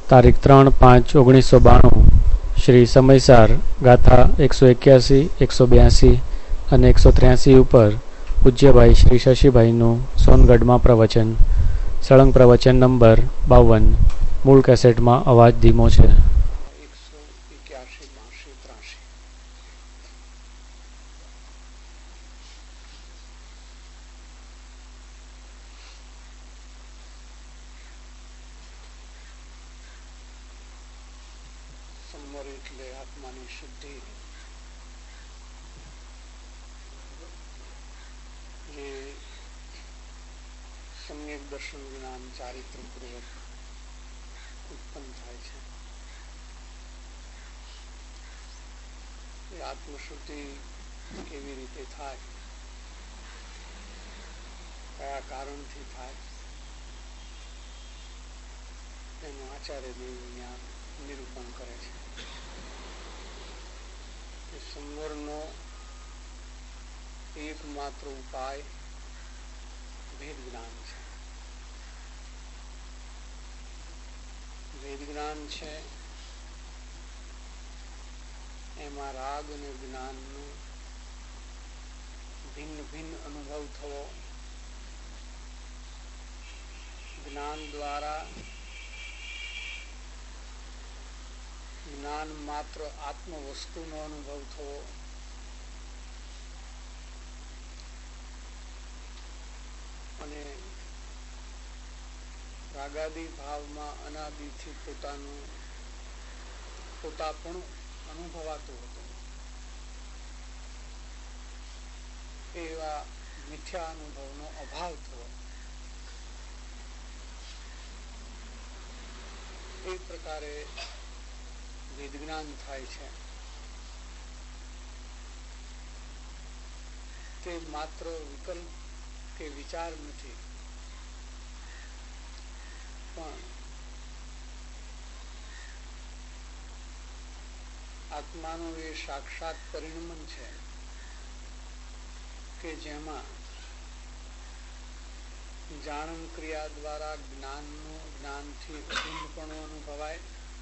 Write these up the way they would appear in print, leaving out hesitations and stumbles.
તારીખ 3/5/1992 શ્રી સમયસાર ગાથા 181, 182 અને 183 ઉપર પૂજ્યભાઈ શ્રી શશીભાઈનું સોનગઢમાં પ્રવચન. સળંગ પ્રવચન નંબર 52. મૂળ કેસેટમાં અવાજ ધીમો છે. દર્શન જ્ઞાન ચારિત્રપૂર્વક ઉત્પન્ન થાય છે. એ આત્મશુદ્ધિ કેવી રીતે થાય, કયા કારણથી થાય, એનું આચાર્ય દેવ જ્ઞાન નિરૂપણ કરે છે. એ સંવરનો એકમાત્ર ઉપાય ભેદ જ્ઞાન છે. વેદ જ્ઞાન છે એમાં રાગ અને જ્ઞાનનો ભિન્ન ભિન્ન અનુભવ થવો, જ્ઞાન દ્વારા જ્ઞાન માત્ર આત્મ વસ્તુનો અનુભવ થવો, અને રાગાદી ભાવમાં અનાદિથી પોતાપણું અનુભવાતું હતું. એવા મિથ્યા અનુભવનો અભાવ થયો. એ પ્રકારે વેદજ્ઞાન થાય છે. તે માત્ર વિકલ્પ કે વિચાર નથી, પણ આત્માનું એ સાક્ષાત પરિણમન છે કે જેમાં જાણન ક્રિયા દ્વારા જ્ઞાનથી અભિન્નપણું અનુભવાય,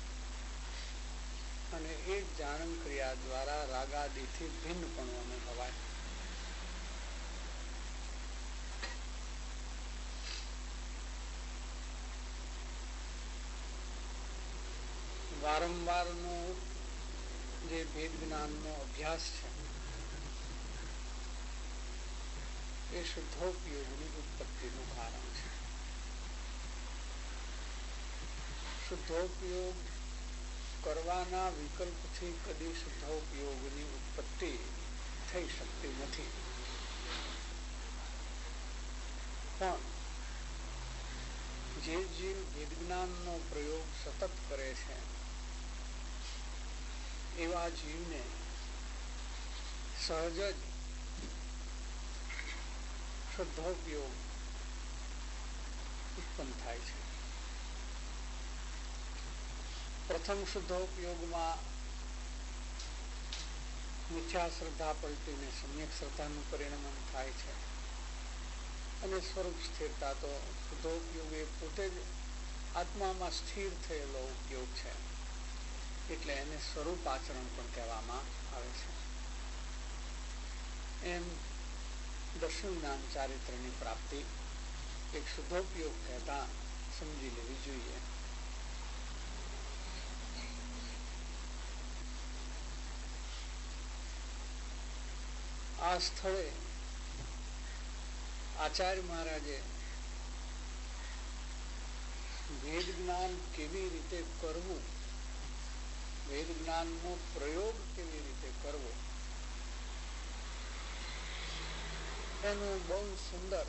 અને એ જાણન ક્રિયા દ્વારા રાગાદિથી ભિન્નપણું અનુભવાય. વારંવારનો જે ભેદ જ્ઞાનનો અભ્યાસ છે એ શુદ્ધોપયોગની ઉત્પત્તિનું કારણ છે. શુદ્ધોપયોગ કરવાના વિકલ્પથી કદી શુદ્ધોપયોગની ઉત્પત્તિ થઈ શકતી નથી. પણ જે જીવ ભેદ જ્ઞાનનો પ્રયોગ સતત કરે છે એવા જીવને સહજ જ શુદ્ધોપયોગ ઉત્પન્ન થાય છે. પ્રથમ શુદ્ધોપયોગમાં મિથ્યા શ્રદ્ધા પલટીને સમ્યક શ્રદ્ધાનું પરિણમન થાય છે, અને સ્વરૂપ સ્થિરતા તો શુદ્ધોપયોગ એ પોતે જ આત્મામાં સ્થિર થયેલો ઉપયોગ છે, એટલે એને સ્વરૂપ આચરણ પણ કહેવામાં આવે છે. એમ દર્શન જ્ઞાન ચારિત્રની પ્રાપ્તિ એક શુદ્ધોપયોગ કહેતા સમજી લેવી જોઈએ. આ સ્થળે આચાર્ય મહારાજે વેદ જ્ઞાન કેવી રીતે કરવું, વેદ જ્ઞાનનો પ્રયોગ કેવી રીતે કરવો, એનું બહુ સુંદર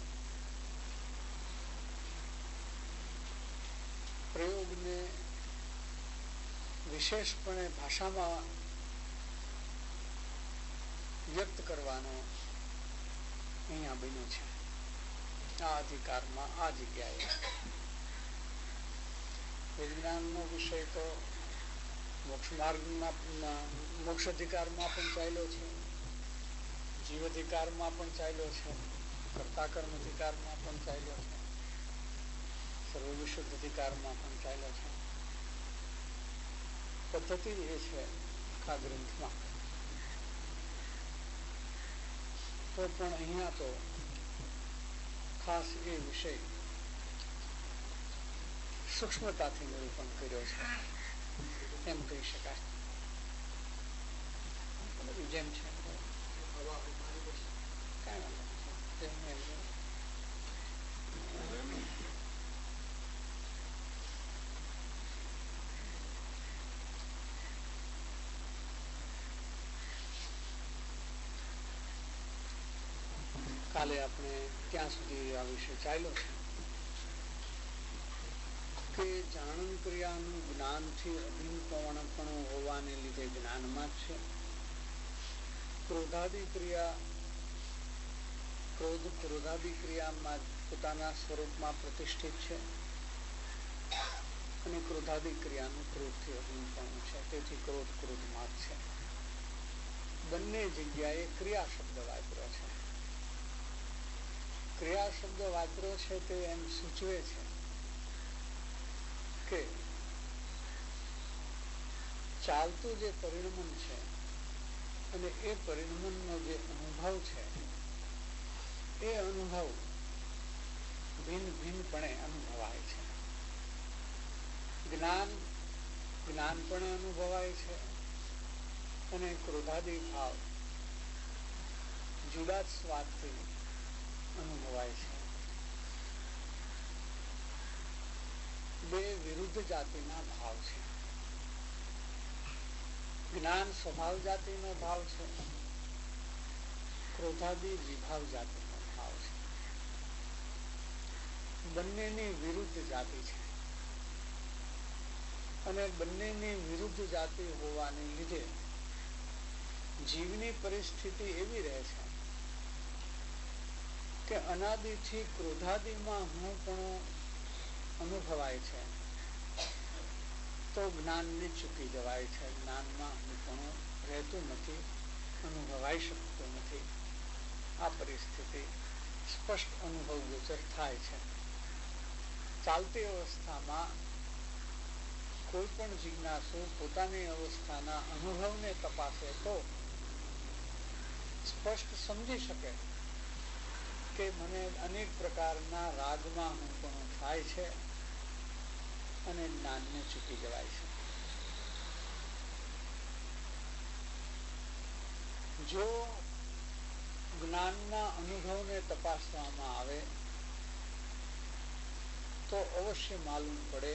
પ્રયોગને વિશેષપણે ભાષામાં વ્યક્ત કરવાનો અહીંયા બન્યું છે. આ અધિકારમાં આ જગ્યાએ વિજ્ઞાનનો વિષય તો મોક્ષ માર્ગમાં મોક્ષ અધિકારમાં પણ ચાલ્યો છે, જીવ અધિકારમાં પણ ચાલ્યો છે, કર્તા કર્મ અધિકારમાં પણ ચાલ્યો છે, સર્વ વિશુદ્ધ અધિકારમાં પણ ચાલ્યો છે. પદ્ધતિ એ છે આખા ગ્રંથમાં. તો પણ અહીંયા તો ખાસ એ વિષય સૂક્ષ્મતાથી નિરૂપણ કર્યો છે એમ કહી શકાય. જેમ છે કાલે આપણે ત્યાં સુધી આ વિષય ચાલ્યો છે કે જાણન ક્રિયાનું જ્ઞાનથી અભિન્નપણું હોવાને લીધે જ્ઞાનમાં જ છે. ક્રોધાદી ક્રિયામાં પોતાના સ્વરૂપમાં પ્રતિષ્ઠિત છે અને ક્રોધાદી ક્રિયાનું ક્રોધથી અભિન્નપણું છે. તેથી ક્રોધમાં જ છે. બંને જગ્યાએ ક્રિયા શબ્દ વાપર્યો છે. ક્રિયા શબ્દ વાપર્યો છે તે એમ સૂચવે છે કે ચાલતું જે પરિણમન છે અને એ પરિણમનનો જે અનુભવ છે એ અનુભવ ભિન્નપણે અનુભવાય છે. જ્ઞાનપણે અનુભવાય છે અને ક્રોધાદી ભાવ જુદા જ સ્વાદથી અનુભવાય છે. બે વિરુદ્ધ જાતિના ભાવ છે. જ્ઞાન સ્વભાવ જાતિનો ભાવ છે, ક્રોધાદી વિભાવ જાતિનો ભાવ છે. બંનેની વિરુદ્ધ જાતિ છે અને બંનેની વિરુદ્ધ જાતિ હોવાને લીધે જીવની પરિસ્થિતિ એવી રહે છે કે અનાદિથી ક્રોધાદિમાં હું પણ અનુભવાય છે તો જ્ઞાનને ચૂકી જવાય છે. જ્ઞાનમાં હું પણ રહેતું નથી, અનુભવાઈ શકતું નથી. આ પરિસ્થિતિ સ્પષ્ટ અનુભવ ગોચર થાય છે. ચાલતી અવસ્થામાં કોઈ પણ જિજ્ઞાસુ પોતાની અવસ્થાના અનુભવને તપાસે તો સ્પષ્ટ સમજી શકે કે મને અનેક પ્રકારના રાગમાં હું પણ થાય છે અને જ્ઞાનને ચૂકી જવાય છે. જો જ્ઞાનના અનુભવને તપાસવામાં આવે તો અવશ્ય માલુમ પડે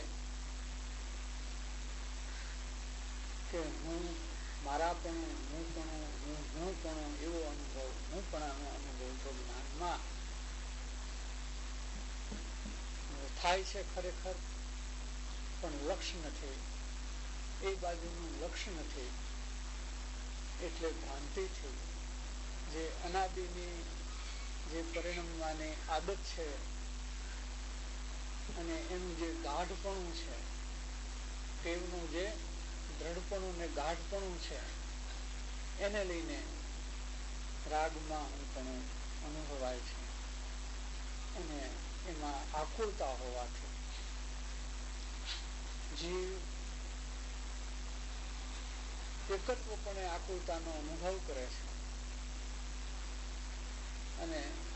કે હું મારાપણું, હું એવો અનુભવ, હુંપણાનો અનુભવ તો જ્ઞાનમાં થાય છે ખરેખર, પણ લક્ષ્ય નથી, એ બાજુનું લક્ષ્ય નથી. એટલે ભ્રાંતિથી જે અનાદિની જે પરિણમવાની આદત છે અને એનું જે ગાઢપણું છે, ટેવનું જે દ્રઢપણું ને ગાઢપણું છે, એને લઈને રાગમાં હું પણ અનુભવાય છે અને એમાં આકુળતા હોવાથી જીવ એકત્વપણે આકુળતાનો અનુભવ કરે છે અને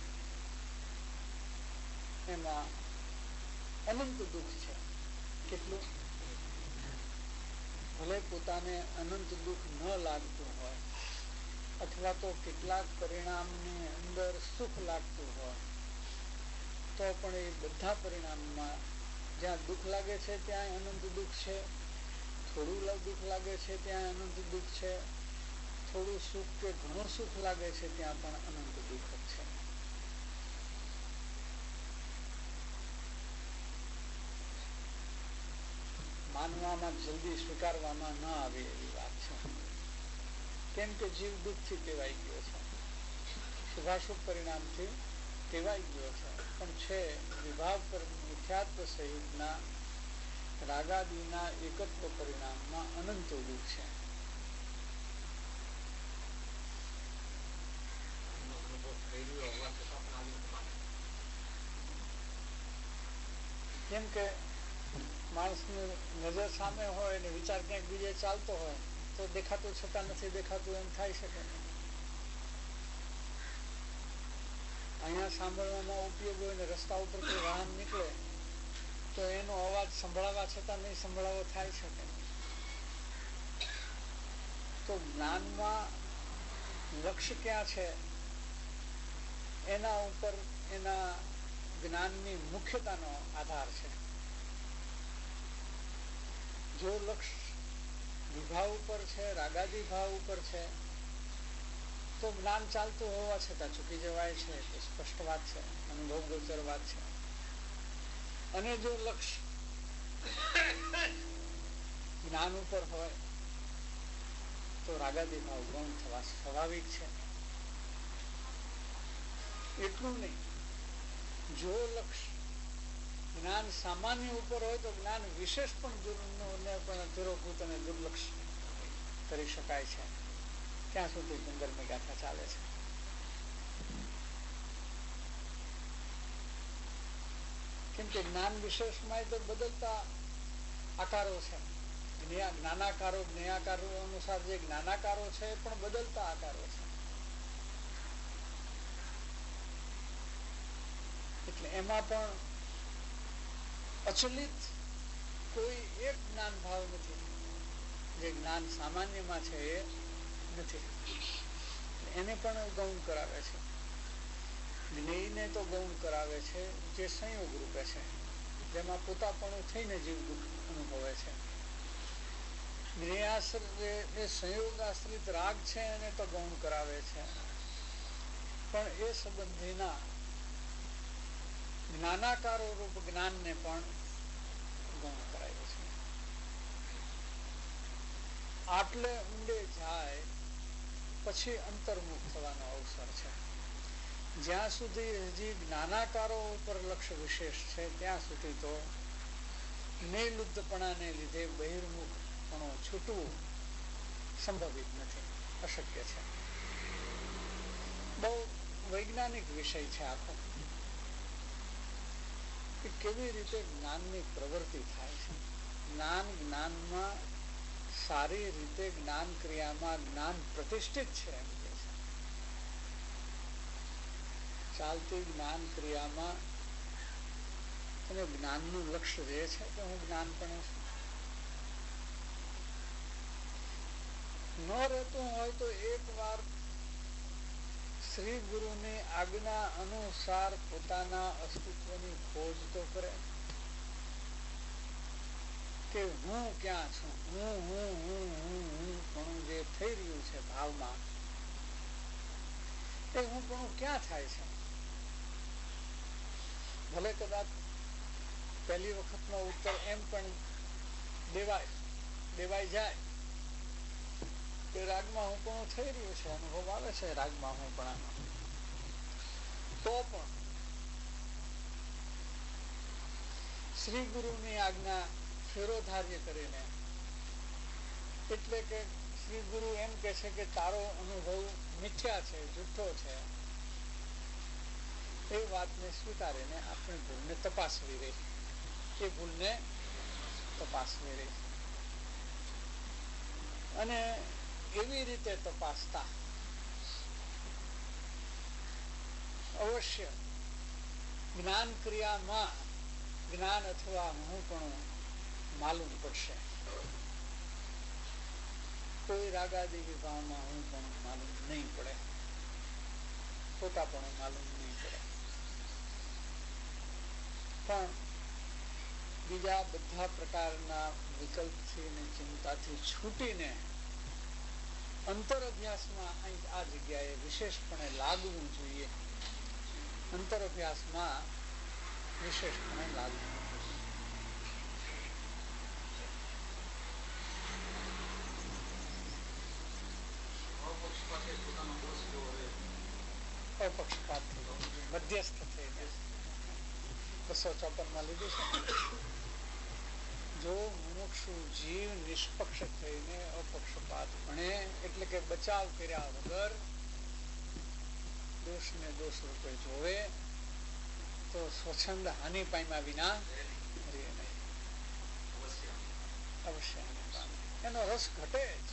એમાં અનંત દુઃખ છે. કેટલું ભલે પોતાને અનંત દુઃખ ન લાગતું હોય અથવા તો કેટલાક પરિણામની અંદર સુખ લાગતું હોય તો પણ એ બધા પરિણામમાં જ્યાં દુઃખ લાગે છે ત્યાં અનંત દુઃખ છે, થોડું દુઃખ લાગે છે ત્યાં અનંત દુઃખ છે, થોડું સુખ કે ઘણું સુખ લાગે છે ત્યાં પણ અનંત દુઃખ જ છે. માનવામાં જલ્દી સ્વીકારવામાં ન આવે એવી વાત છે. કેમ કે જીવ દુઃખથી ટેવાઈ ગયો છે, શુભાશુભ પરિણામથી ટેવાઈ ગયો છે, પણ છે વિભાગ મિથ્યાત્વ સહિતના રાગાદિના એકત્વ પરિણામમાં અનંત દુઃખ છે. કેમ કે માણસની નજર સામે હોય ને વિચાર ક્યાંક બીજે ચાલતો હોય તો દેખાતું છતાં નથી દેખાતું એમ થાય શકે નહીં. અહીંયા સાંભળવામાં ઉપયોગ હોય ને રસ્તા ઉપર કોઈ વાહન નીકળે તો એનો અવાજ સંભળાવવા છતાં નહીં સંભળાવો થાય શકે. તો જ્ઞાનમાં લક્ષ્ય ક્યાં છે એના ઉપર એના જ્ઞાનની મુખ્યતાનો આધાર છે. જો લક્ષ્ય વિભાવ ઉપર છે, રાગાદી ભાવ ઉપર છે, તો જ્ઞાન ચાલતું હોવા છતાં ચૂકી જવાય છે. તો સ્પષ્ટ વાત છે, અનુભવ ગોચર વાત છે. અને જો લક્ષ્ય જ્ઞાન ઉપર હોય તો રાગાદી ભાવ ગૌણ થવા સ્વાભાવિક છે. એટલું નહીં, જો લક્ષ્ય જ્ઞાન સામાન્ય ઉપર હોય તો જ્ઞાન વિશેષ પણ તિરોભૂત અને દુર્લક્ષ કરી શકાય છે. ત્યાં સુધી 15મી ગાથા ચાલે છે. કેમ કે જ્ઞાન વિશેષમાં તો બદલતા આકારો છે. જ્ઞાનાકારો જ્ઞેયાકારો અનુસાર જે જ્ઞાનાકારો છે એ પણ બદલતા આકારો છે. એટલે એમાં પણ અચલિત કોઈ એક જ્ઞાન ભાવ નથી. જે જ્ઞાન સામાન્યમાં છે એ નથી. એને પણ ગૌણ કરાવે છે. જ્ઞેયને તો ગૌણ કરાવે છે જે સંયોગ રૂપે છે, જેમાં પોતાપણું થઈને જીવ દુઃખ અનુભવે છે. જ્ઞેયાશ્રિત એ સંયોગ આશ્રિત રાગ છે એને તો ગૌણ કરાવે છે, પણ એ સંબંધીના જ્ઞાનાકારો રૂપ જ્ઞાનને પણ ગૌણ કરાવે છે. આટલે ઊંડે જાય પછી અંતર્મુખ થવાનો અવસર છે. જ્યાં સુધી હજી જ્ઞાનાકારો ઉપર લક્ષ્ય વિશેષ છે ત્યાં સુધી તો નિલુદ્ધપણાને લીધે બહિર્મુખપણું છૂટવું સંભવિત નથી, અશક્ય છે. બહુ વૈજ્ઞાનિક વિષય છે આખો, કે કેવી રીતે જ્ઞાનની પ્રવૃત્તિ થાય છે. જ્ઞાનમાં સારી રીતે જ્ઞાન ક્રિયામાં જ્ઞાન પ્રતિષ્ઠિત છે એમ કે છે. ચાલતી જ્ઞાન ક્રિયામાં અને જ્ઞાનનું લક્ષ્ય રહે છે કે હું જ્ઞાનપણે છું. ન રહેતું હોય તો એક વાર શ્રી ગુરુની આજ્ઞા અનુસાર પોતાના અસ્તિત્વની ખોજ તો કરે કે હું ક્યાં છું. હું જે થઈ રહ્યું છે ભાવમાં, એ હું પણ ક્યાં થાય છે. ભલે કદાચ પહેલી વખતનો ઉત્તર એમ પણ દેવાઈ જાય કે રાગમાં હું પણ થઈ રહ્યું છે, અનુભવ આવે છે રાગમાં હું પણ, તો પણ શ્રી ગુરુની આજ્ઞા ફેરોધાર્ય કરીને, એટલે કે શ્રી ગુરુ એમ કે છે કે તારો અનુભવ મિથ્યા છે, જુઠ્ઠો છે, એ વાતને સ્વીકારીને આપણે ભૂલને તપાસવી રહી. એ ભૂલને તપાસવી રહી અને એવી રીતે તપાસતા અવશ્ય જ્ઞાન ક્રિયામાં જ્ઞાન અથવા હું પણ માલુમ પડશે. કોઈ રાગાદી વિભાવમાં હું પણ માલુમ નહીં પડે, પોતા પણ માલુમ નહીં પડે. પણ બીજા બધા પ્રકારના વિકલ્પથી અને ચિંતાથી છૂટીને અંતર અભ્યાસમાં આ જગ્યાએ વિશેષપણે લાગવું જોઈએ. અંતર અભ્યાસમાં વિશેષપણે લાગવું અપક્ષપાતથી મધ્યસ્થ થઈને 254 માં લીધું છે. જો મુમુક્ષુ જીવ નિષ્પક્ષ થઈને અપક્ષપાત ભણે, એટલે કે બચાવ કર્યા વગર દોષને દોષ રૂપે જોવે, તો સ્વચ્છંદ હાનિ પામ્યા વિના રહે નહીં. મળશે, એનો રસ ઘટે જ.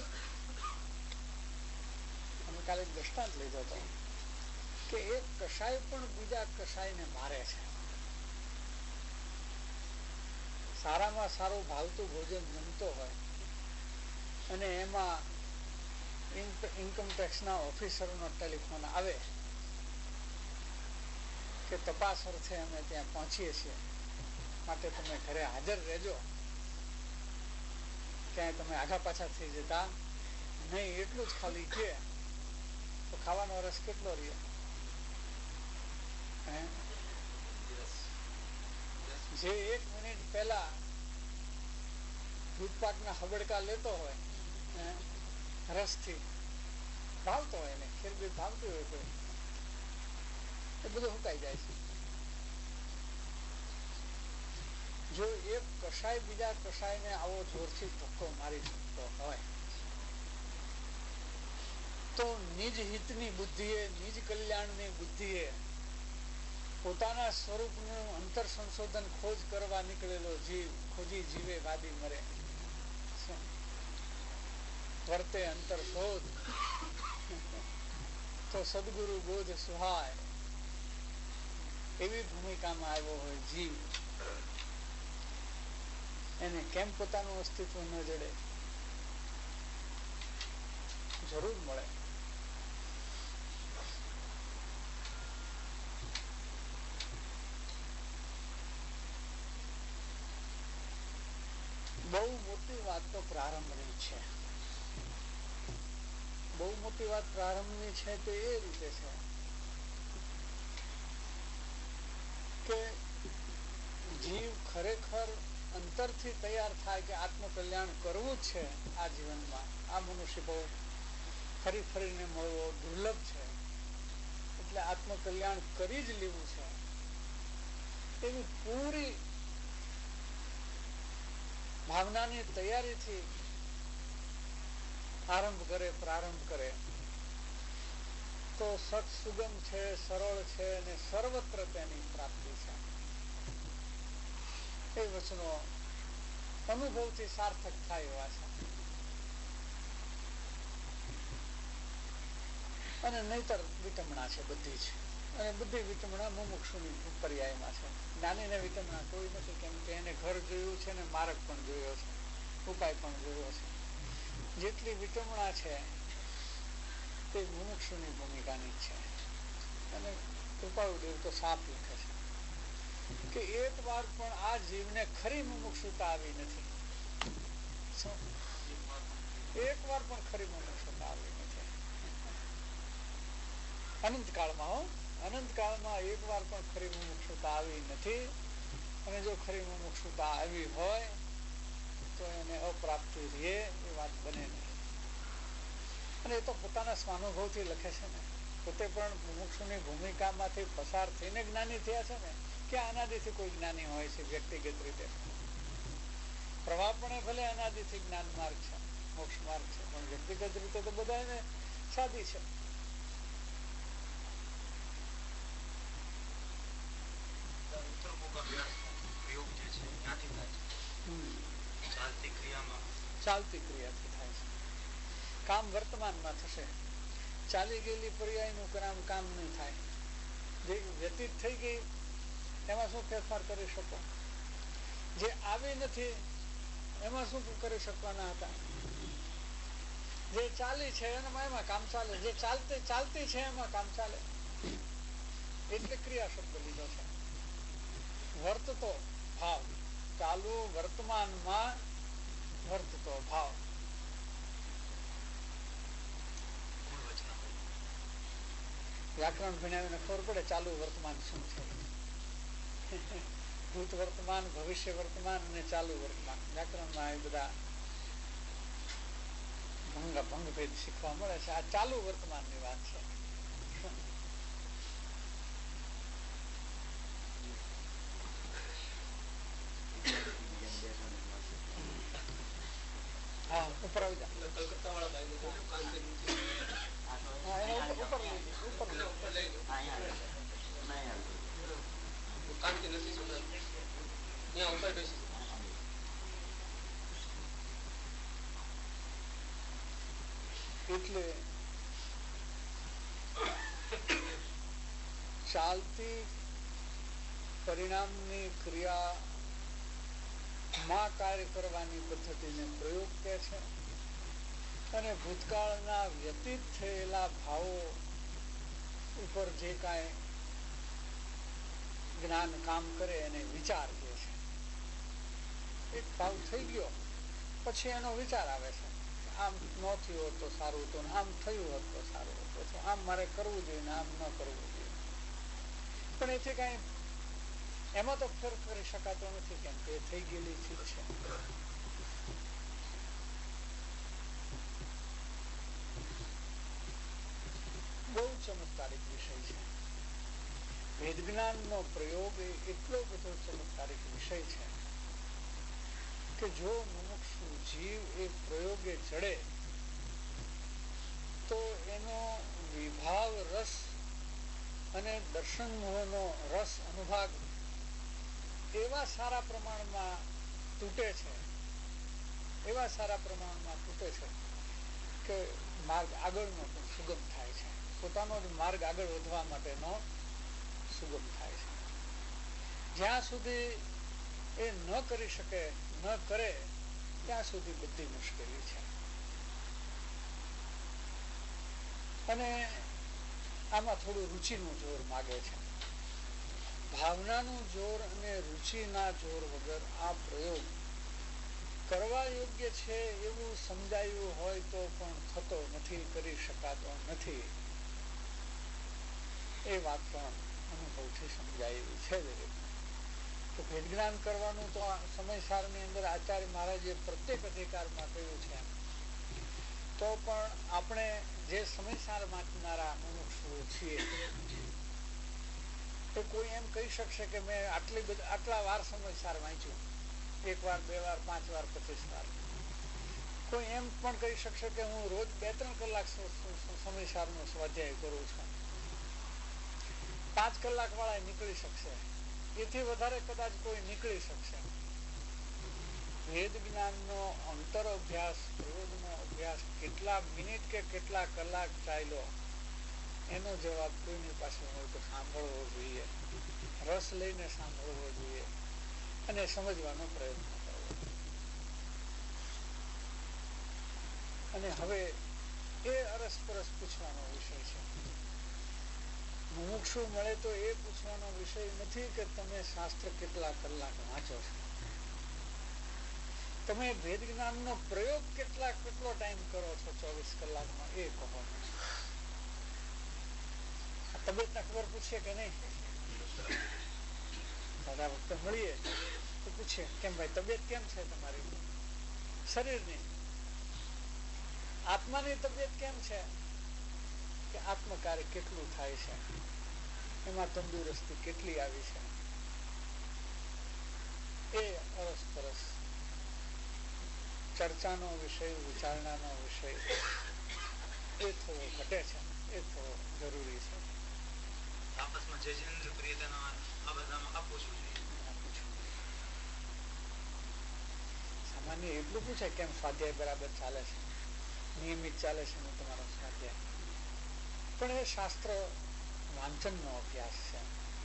અમે કાલે એક દ્રષ્ટાંત લીધો હતો કે એક કસાય પણ બીજા કસાયને મારે છે. સારામાં સારું ભાવતું ભોજન જમતો હોય અને એમાં ઇન્કમ ટેક્સના ઓફિસરનો ટેલિફોન આવે કે તપાસ અર્થે અમે ત્યાં પહોંચીએ છીએ, માટે તમે ઘરે હાજર રહેજો, ક્યાંય તમે આગા પાછા થઈ જતા નહીં, એટલું જ ખાલી કે તો ખાવાનો રસ કેટલો રહ્યો? જે 1 મિનિટ પહેલા દૂધપાકના હબડકા લેતો હોય રસથી, ભાવતો હોય ને ખીર બીર ભાવતી હોય કોઈ, એ બધું હુકાઈ જાય છે. જો એક કસાય બીજા કસાયને આવો જોરથી ધક્કો મારી શકતો હોય તો નિજ હિતની બુદ્ધિએ, નિજ કલ્યાણની બુદ્ધિએ પોતાના સ્વરૂપનું અંતર સંશોધન ખોજ કરવા નીકળેલો જીવ ખોજી જીવે વાદી મરે, વર્તે અંતર શોધ તો સદગુરુ બોધ સુહાય, એવી ભૂમિકામાં આવ્યો હોય જીવ, એને કેમ પોતાનું અસ્તિત્વ ન જડે? જરૂર મળે. બહુ મોટી વાત તો પ્રારંભની છે. બહુ મોટી વાત પ્રારંભની છે તે એ રીતે છે કે જીવ ખરેખર અંતરથી તૈયાર થાય કે આત્મકલ્યાણ કરવું જ છે આ જીવનમાં, આ મનુષ્ય બહુ ફરી ફરીને મળવો દુર્લભ છે, એટલે આત્મકલ્યાણ કરી જ લેવું છે, એવી પૂરી ભાવનાની તૈયારીથી પ્રારંભ કરે તો સત સુગમ છે, સરળ છે અને સર્વત્ર તેની પ્રાપ્તિ છે. એ વચનો અનુભવથી સાર્થક થાય એવા છે. અને નહીતર વિટમણા છે બધી જ, અને બધી વિટમણા મુમુક્ષુની પર્યાયમાં છે. જ્ઞાનીને વિટમણા કોઈ નથી, કેમ કે એને ઘર જોયું છે ને માર્ગ પણ જોયો છે, ઉપાય પણ જોયો છે. જેટલી વિટમણા છે તે મુમુક્ષુની ભૂમિકાની છે. અને કૃપાળુદેવ તો સાફ લખે છે કે એક વાર પણ આ જીવને ખરી મુમુક્ષુતા આવી નથી. એક વાર પણ ખરી મુમુક્ષુતા આવી નથી અનંતકાળમાં. અનંતકાળમાં એક વાર પણ ખરી મુમુક્ષુતા આવી નથી. અને જો ખરી મુમુક્ષુતા આવી હોય તો એને અપ્રાપ્તિ રહે એ વાત બને નહીં. અને એ તો પોતાના સ્વાનુભવથી લખે છે ને, પોતે પણ મુમુક્ષુની ભૂમિકામાંથી પસાર થઈને જ્ઞાની થયા છે ને, કે અનાદિથી કોઈ જ્ઞાની હોય છે વ્યક્તિગત રીતે. પ્રવાહ પણ ભલે અનાદિથી જ્ઞાન માર્ગ છે, મોક્ષ માર્ગ છે, પણ વ્યક્તિગત રીતે તો બધા એને સાદી છે. ચાલતી ક્રિયાથી થાય છે. કામ વર્તમાનમાં થશે, ચાલી ગયેલી પર્યાયનું કામ નહીં થાય. જે વ્યતીત થઈ ગઈ એમાં શું ફેરફાર કરી શકો? જે આવી નથી એમાં શું કરી શકવાના હતા? જે ચાલી છે એમાં કામ ચાલે, જે ચાલતી છે એમાં કામ ચાલે. એટલે ક્રિયા શબ્દ લીધો છે. વર્તતો ભાવ, ચાલુ વર્તમાનમાં વર્તતો ભાવ. વ્યાકરણ ભણાવીને ખબર પડે ચાલુ વર્તમાન શું છે. ભૂત વર્તમાન, ભવિષ્ય વર્તમાન અને ચાલુ વર્તમાન, વ્યાકરણમાં એ બધા ભંગભેદ શીખવા મળે છે. આ ચાલુ વર્તમાનની વાત છે. હા, ઉપર આવી જા. કલકત્તા વાળા ભાઈ એટલે ચાલતી પરિણામની ક્રિયામાં કાર્ય કરવાની પદ્ધતિને પ્રયોગ કહે છે અને ભૂતકાળના વ્યતીત થયેલા ભાવો ઉપર જે કાંઈ જ્ઞાન કામ કરે એને વિચાર કહે છે. એક ભાવ થઈ ગયો પછી એનો વિચાર આવે છે, આમ ન થયું હોત તો સારું હતું, આમ થયું હોત તો સારું હતું, આમ મારે કરવું જોઈએ ને આમ ન કરવું જોઈએ. પણ એથી કઈ એમાં તો ફેર કરી શકાતો નથી, કેમ કે થઈ ગયેલી ચીજ છે. બહુ ચમત્કારિક વિષય છે. વેદ જ્ઞાન નો પ્રયોગ એ એટલો બધો ચમત્કારિક વિષય છે કે જો મુમુક્ષુ જીવ એ પ્રયોગે ચડે તો એનો વિભાવ રસ અને દર્શન મોહનો રસ અનુભાગ એવા સારા પ્રમાણમાં તૂટે છે, એવા સારા પ્રમાણમાં તૂટે છે કે માર્ગ આગળનો પણ સુગમ થાય છે, પોતાનો માર્ગ આગળ વધવા માટેનો સુગમ થાય છે. જ્યાં સુધી એ ન કરી શકે, ન કરે ત્યાં સુધી બધી મુશ્કેલી છે. અને આમાં થોડું રુચિનું જોર માગે છે. ભાવનાનું જોર અને રુચિના જોર વગર આ પ્રયોગ કરવા યોગ્ય છે એવું સમજાયું હોય તો પણ થતો નથી, કરી શકાતો નથી. એ વાત પણ અનુભવથી સમજાય એવી છે. તો ભેદ જ્ઞાન કરવાનું તો સમયસાર ની અંદર આચાર્ય મહારાજે પ્રત્યેક અધિકારમાં કહ્યું છે. તો પણ આપણે જે સમયસાર વાંચનારા મુમુક્ષુઓ છીએ તો કોઈ એમ કહી શકશે કે મેં આટલા વાર સમયસાર વાંચ્યું, 1 વાર, 2 વાર, 5 વાર, 25 વાર. કોઈ એમ પણ કહી શકશે કે હું રોજ 2-3 કલાક સમયસાર નો સ્વાધ્યાય કરું છું. 5 કલાક વાળા નીકળી શકશે, એથી વધારે કદાચ કોઈ નીકળી શકશે. વેદ જ્ઞાન નો અંતર અભ્યાસ, પ્રયોગનો અભ્યાસ કેટલા મિનિટ કે કેટલા કલાક ચાલ્યો એનો જવાબ કોઈની પાસે હોય તો સાંભળવો જોઈએ, રસ લઈને સાંભળવો જોઈએ અને સમજવાનો પ્રયત્ન કરવો. અને હવે એ અરસપરસ પૂછવાનો વિષય છે. મુમુક્ષુ મળે તો એ પૂછવાનો વિષય નથી કે તમે શાસ્ત્ર કેટલા કલાક વાંચો છો, તમે વેદ જ્ઞાન નો પ્રયોગ કેટલો ટાઈમ કરો છો 24 કલાકમાં, એ કહો. તબિયત ના ખબર પૂછીએ કે નહીં? દાદા વખતે મળીએ તો પૂછીએ કેમ ભાઈ તબિયત કેમ છે તમારી, શરીરની. આત્માની તબિયત કેમ છે, કે આત્મકાર્ય કેટલું થાય છે, એમાં તંદુરસ્તી કેટલી આવી છે. એ અરસપરસ ચર્ચાનો વિષય, વિચારણાનો વિષય એ થોડો ઘટે છે, એ થોડો જરૂરી છે. આપસમાં જે પ્રિયતાના આ બધામાં આપવું જોઈએ. સામાન્ય એટલું પૂછે કેમ સ્વાધ્યાય બરાબર ચાલે છે, નિયમિત ચાલે છે તમારો સ્વાધ્યાય. પણ એ શાસ્ત્ર વાંચનનો અભ્યાસ છે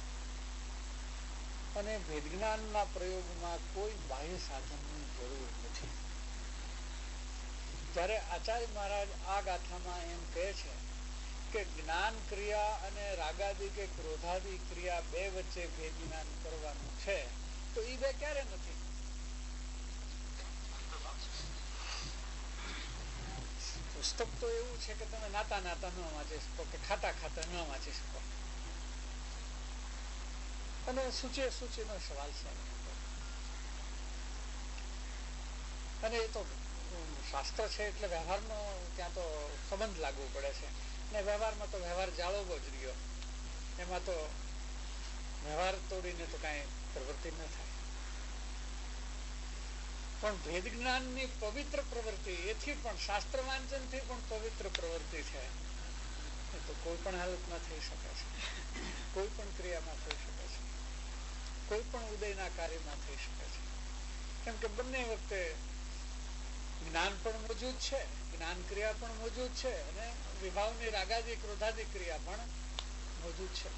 અને વેદ જ્ઞાનના પ્રયોગમાં કોઈ બાહ્ય સાધનની જરૂર નથી. ત્યારે આચાર્ય મહારાજ આ ગાથામાં એમ કહે છે કે જ્ઞાન ક્રિયા અને રાગાદી કે ક્રોધાદી ક્રિયા બે વચ્ચે ભેદ જ્ઞાન કરવાનું છે, તો એ બે ક્યારે નથી? પુસ્તક તો એવું છે કે તમે નાતા નાતા ન વાંચી શકો કે ખાતા ખાતા ન વાંચી શકો, અને સૂચિ નો સવાલ છે. અને એ તો શાસ્ત્ર છે એટલે વ્યવહારનો ત્યાં તો સંબંધ લાગવો પડે છે, ને વ્યવહારમાં તો વ્યવહાર જાળવવો જ રહ્યો, એમાં તો વ્યવહાર તોડીને તો કઈ પ્રવૃત્તિ ન થાય. પણ ભેદ જ્ઞાનની પવિત્ર પ્રવૃત્તિ, એથી પણ શાસ્ત્ર વાંચન થી પણ પવિત્ર પ્રવૃત્તિ છે, એ તો કોઈ પણ હાલતમાં થઈ શકે છે, કોઈ પણ ક્રિયામાં થઈ શકે છે, કોઈ પણ ઉદયના કાર્યમાં થઈ શકે છે. કેમ કે બંને વખતે જ્ઞાન પણ મોજૂદ છે, જ્ઞાન ક્રિયા પણ મોજૂદ છે અને વિભાવની રાગાદી ક્રોધાદી ક્રિયા પણ મોજૂદ છે.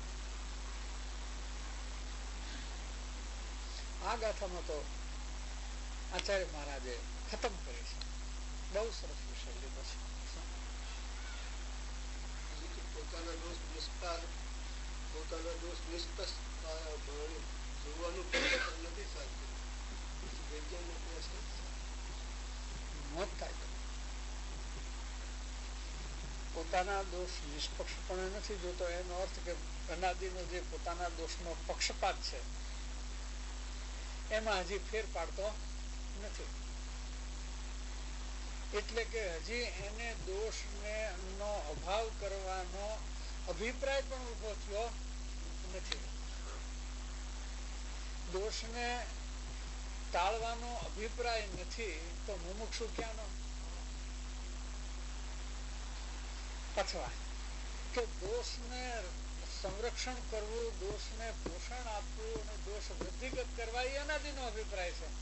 આ ગાથામાં તો આચાર્ય મહારાજે ખતમ કરી છે. બહુ સરસ વિષય લીધો છે. પોતાના દોષ નિષ્કાર, પોતાના દોષ નિષ્કર્ષ જોવાનું નથી સાચું. મોત થાય. પોતાના દોષ નિષ્પક્ષપણે નથી જોતો એનો અર્થ કે અનાદિનો જે પોતાના દોષનો પક્ષપાત છે એમાં હજી ફેર પાડતો નથી. એટલે કે હજી એને દોષને નો અભાવ કરવાનો અભિપ્રાય પણ ઉભો થયો નથી. દોષને ટાળવાનો અભિપ્રાય નથી તો મુમુક્ષુ ક્યાંનો? અથવા કે દોષને સંરક્ષણ કરવું, દોષને પોષણ આપવું અને દોષ વૃદ્ધિગત કરવા એ અનાદિનો અભિપ્રાય છે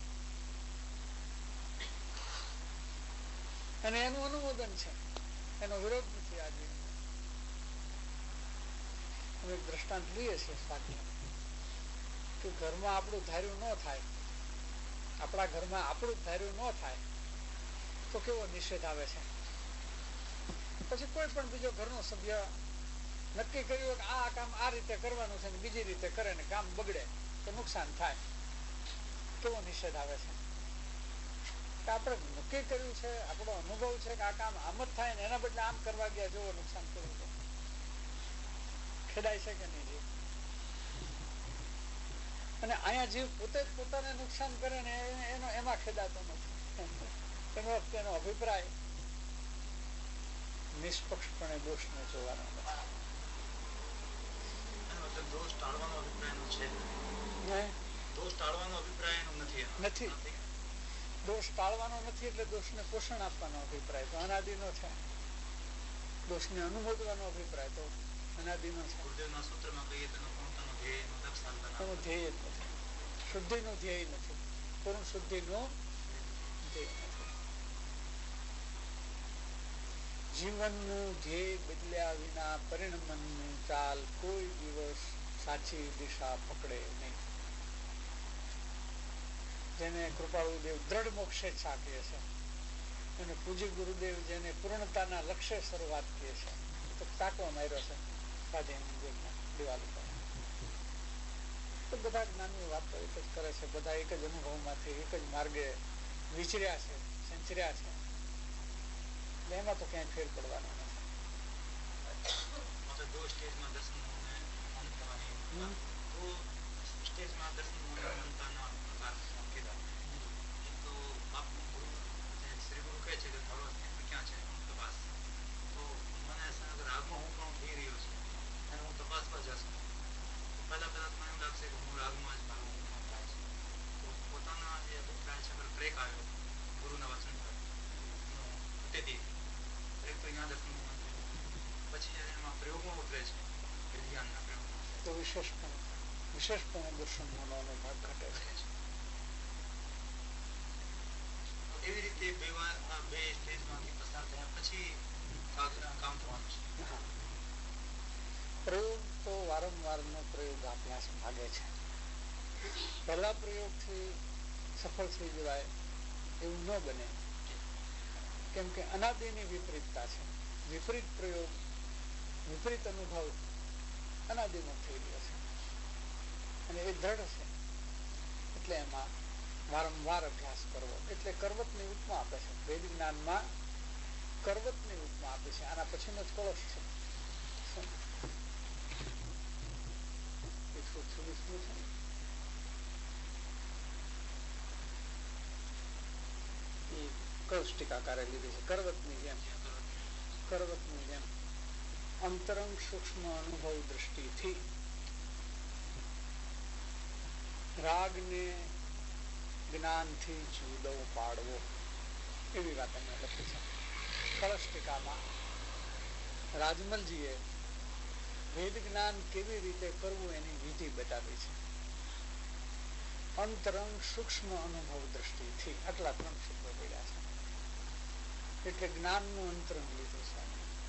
અને એનું અનુમોદન છે, એનો વિરોધ નથી. આજે અમે દ્રષ્ટાંત લઈએ છીએ સ્વાધ્યાય કે ઘરમાં આપણું ધાર્યું ન થાય, આપણા ઘરમાં આપણું ધાર્યું ન થાય તો કેવો નિષેધ આવે છે. પછી કોઈ પણ બીજો ઘરનો સભ્ય નક્કી કર્યું કે આ કામ આ રીતે કરવાનું છે, બીજી રીતે કરે ને કામ બગડે તો નુકસાન થાય, કેવો નિષેધ આવે છે. આપણે નક્કી કર્યું છે, આપણો અનુભવ છે કે આ કામ આમ જ થાય ને એના બદલે આમ કરવા ગયા, જેવો નુકસાન કરવું છે. ખેડાય છે કે નહીં જીવ? અને અહીંયા જીવ પોતે જ પોતાને નુકસાન કરે ને એમાં ખેદાતો નથી. એનો અભિપ્રાય નિષ્પક્ષપણે દોષને જોવાનો દોષ ટાળવાનો અભિપ્રાય છે. દોષ ટાળવાનો અભિપ્રાય નથી. દોષ ટાળવાનો નથી એટલે દોષને પોષણ આપવાનો અભિપ્રાય તો અનાદિનો છે. દોષને અનુમોદવાનો અભિપ્રાય તો અનાદિનો છે. ગુરુદેવના સૂત્રમાં કહીએ તો એનું ધ્યેય જ નથી. શુદ્ધિનું ધ્યેય નથી. પૂર્ણ શુદ્ધિનું ધ્યેય નથી. જીવનનું ધ્યેય બદલ્યા વિના પરિણમનની ચાલ કોઈ દિવસ સાચી દિશા પકડે નહીં. જેને કૃપાળુદેવ દ્રઢ મોક્ષે છાપીએ છે અને પૂજ્ય ગુરુદેવ જેને પૂર્ણતાના લક્ષ્ય શરૂઆત કહે છે તો તાકવા માર્યો છે સ્વાધ્યાય દિવાલ ઉપર. તો બધા જ્ઞાનની વાતો એક જ કરે છે, બધા એક જ અનુભવમાંથી એક જ માર્ગે વિચર્યા છે, સંચર્યા છે. એમાં તો ક્યાંય ફેર પડવાનો નથી. પોતાના જે અભિપ્રાય છે બ્રેક આવ્યો ગુરુના વચન પર પછી એમાં પ્રયોગમાં ઉતરે છે વિજ્ઞાનના પ્રયોગમાં તો વિશેષપણે દર્શનનો ભાગ ઘટે છે. એવી રીતે બે સ્ટેજમાંથી પસાર થયા પછી કામ થવાનું છે. પ્રયોગ તો વારંવારનો પ્રયોગાભ્યાસ ભાગે છે. પહેલા પ્રયોગથી સફળ થઈ જવાય એવું ન બને, કેમ કે અનાદિની વિપરીતતા છે. વિપરીત પ્રયોગ, વિપરીત અનુભવ અનાદિનો થઈ રહ્યો છે અને એ દ્રઢ છે. એટલે એમાં વારંવાર અભ્યાસ કરવો. એટલે કરવતની ઉપમા આપે છે. વેદ જ્ઞાનમાં કરવતની ઉપમા આપે છે. આના પછીનો જ કળશ છે. 126 છે. એ કળશ ટીકાકારે લીધી છે. કરવતની જેમ અંતરંગ સૂક્ષ્મ અનુભવ દ્રષ્ટિથી રાગને જ્ઞાનથી જુદો પાડવો, એવી વાત અમે લખી છે. કળશ ટીકામાં રાજમલજીએ વેદ જ્ઞાન કેવી રીતે કરવું એની વિધિ બતાવી છે. અંતરંગ સૂક્ષ્મ અનુભવ દ્રષ્ટિથી આટલા 3 શબ્દો બોલ્યા છે. એટલે જ્ઞાનનું અંતરંગ લીધું છે.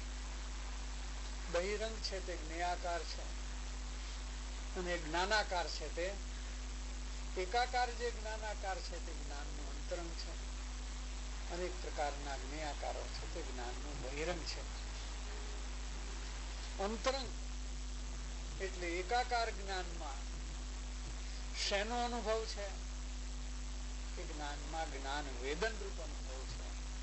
બહિરંગ છે તે જ્ઞેયાકાર છે અને જ્ઞાનાકાર છે તે એકાકાર. જે જ્ઞાનાકાર છે તે જ્ઞાનનું અંતરંગ છે. અનેક પ્રકારના જ્ઞેયાકારો છે તે જ્ઞાનનું બહિરંગ છે. અંતરંગ એટલે એકાકાર જ્ઞાનમાં શેનો અનુભવ છે? કે જ્ઞાનમાં જ્ઞાન વેદન રૂપ અનુભવ છે.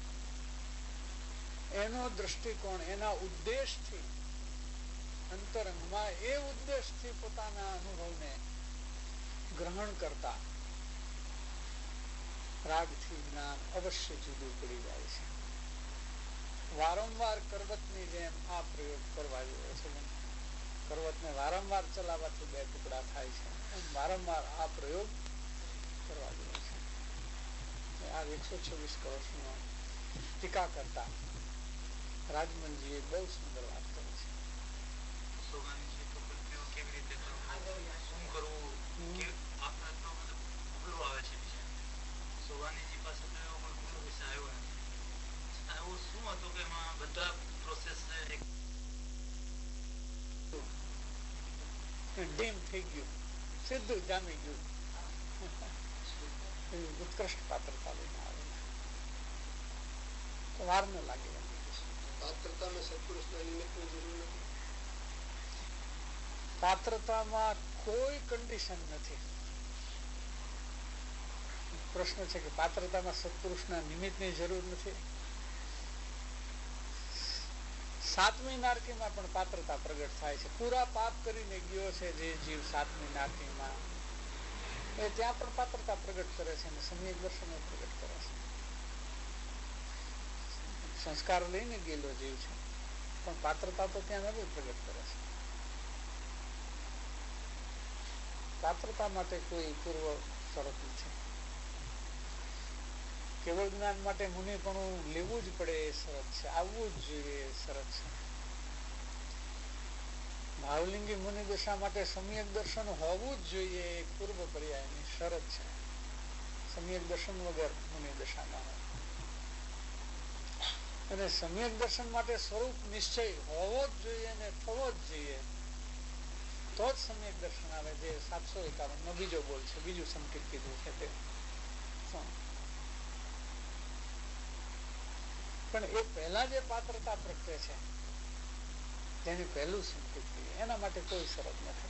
એનો દ્રષ્ટિકોણ, એના ઉદ્દેશથી અંતરંગમાં એ ઉદ્દેશથી પોતાના અનુભવને ગ્રહણ કરતા રાગથી જ્ઞાન અવશ્ય જુદું પડી જાય છે. વારંવાર કરવતની જેમ આ પ્રયોગ કરવા જેવો છે. કરવતને વારંવાર ચલાવવાથી બે ટુકડા થાય છે. વારંવાર આ પ્રયોગ કરવા જેવો છે. આ 126 કરોડનો ટીકા કરતા રાજમલજીએ બહુ સુંદર વાત કરી છે. કેવી રીતે શું કરવું કે આપણા તો મતલબ ખુલ્લું આવે છે વિષય. સોગાનીજી પાસે તો એવો કોઈ ખુલ્લો વિષય આવ્યો નથી. એવું શું હતું કે એમાં બધા પ્રોસેસ ડીમ થઈ ગયું, સીધું જામી ગયું. ઉત્કૃષ્ટ પાત્રતા લઈને આવેલા વાર ન લાગે. પાત્રતામાં સત્પુરુષના નિમિત્તની જરૂર નથી. પાત્રતામાં કોઈ કન્ડિશન નથી. પ્રશ્ન છે કે પાત્રતામાં સત્પુરુષના નિમિત્તની જરૂર નથી. 7મી નારકીમાં પણ પાત્રતા પ્રગટ થાય છે. પૂરા પાપ કરીને ગયો છે જે જીવ 7મી નારકીમાં, એ ત્યાં પણ પાત્રતા પ્રગટ કરે છે અને સમ્યક દર્શન પ્રગટ કરે છે. સંસ્કાર લઈને ગયેલો જીવ છે પણ પાત્રતા તો ત્યાં નથી પ્રગટ કરે છે. પાત્રતા માટે કોઈ પૂર્વ શરત નથી. કેવળ જ્ઞાન માટે મુનિપણું લેવું જ પડે એ શરત છે, આવવું જ જોઈએ એ શરત છે. ભાવલિંગી મુનિ દશા માટે સમ્યક દર્શન હોવું જ જોઈએ એ પૂર્વ પર્યાયની શરત છે. સમ્યક દર્શન વગર મુનિ દશા ના હોય. અને સમ્યક દર્શન માટે સ્વરૂપ નિશ્ચય હોવો જ જોઈએ અને થવો જ જોઈએ, તો જ સમ્યક દર્શન આવે. જે 751 બીજો બોલ છે, બીજું સંકેત કીધું છે તે. પણ એ પહેલા જે પાત્રતા પ્રગટે છે તેની પહેલું સંકેત કહીએ, એના માટે કોઈ શરત નથી.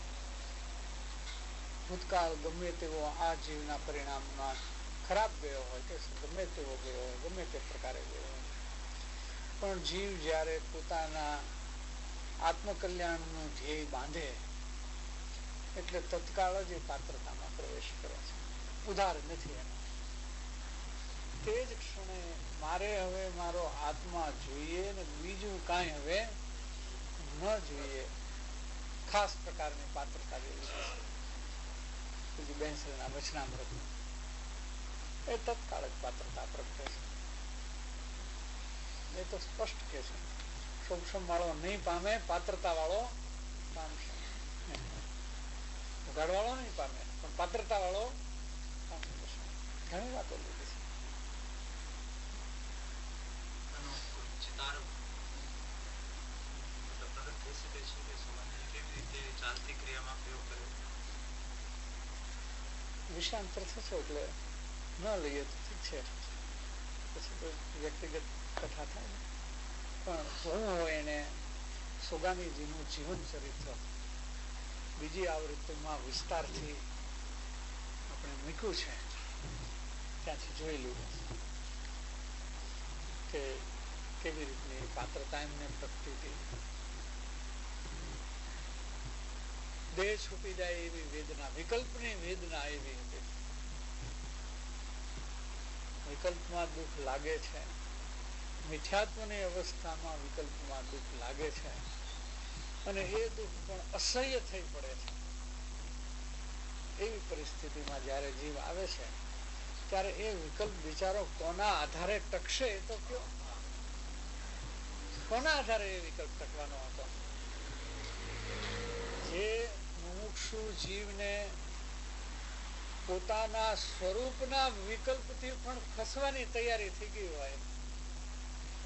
ભૂતકાળ ગમે તેવો આ જીવના પરિણામમાં ખરાબ ગયો હોય કે ગમે તેવો ગયો હોય, ગમે તે પ્રકારે ગયો હોય, પણ જીવ જયારે પોતાના આત્મકલ્યાણનું ધ્યેય બાંધે એટલે તત્કાળ જ એ પાત્રતામાં પ્રવેશ કરે છે. ઉધાર નથી એનો. તે જ ક્ષણે મારે હવે મારો આત્મા જોઈએ ને બીજું કાંઈ હવે ન જોઈએ. ખાસ પ્રકારની પાત્રતા જેવી છે બેન્સલના વચનામૃત, એ તત્કાળ જ પાત્રતા પ્રગટે છે. એ તો સ્પષ્ટ કે છે, સૂક્ષ્મ વાળો નહીં પામે, પાત્રતા વાળો પામશે. ઉઘાડ વાળો નહીં પામે પણ પાત્રતા વાળો પામી જશે. ઘણી વાતો લીધી છે. વિષયાંતર થશે એટલે ન લઈએ તો ઠીક છે, પછી તો વ્યક્તિગત કથા થાય. પણ જોવું હોય એને સોગામીજીનું જીવન ચરિત્ર બીજી આવૃત્તિમાં વિસ્તારથી આપણે મૂક્યું છે, ત્યાંથી જોઈ લીધું કે કેવી રીતની પાત્રતા એમને પ્રગટી હતી. દેહ છૂટી જાય એવી વેદના, વિકલ્પની વેદના એવી હતી. વિકલ્પમાં દુઃખ લાગે છે, મિથ્યાત્વની અવસ્થામાં વિકલ્પમાં દુઃખ લાગે છે અને એ દુઃખ પણ અસહ્ય થઈ પડે છે. એવી પરિસ્થિતિમાં જયારે જીવ આવે છે ત્યારે એ વિકલ્પ બિચારો કોના આધારે ટકશે તો કયો? કોના આધારે એ વિકલ્પ ટકવાનો હતો? જે મુમુક્ષુ જીવને પોતાના સ્વરૂપના વિકલ્પથી પણ ખસવાની તૈયારી થઈ ગઈ હોય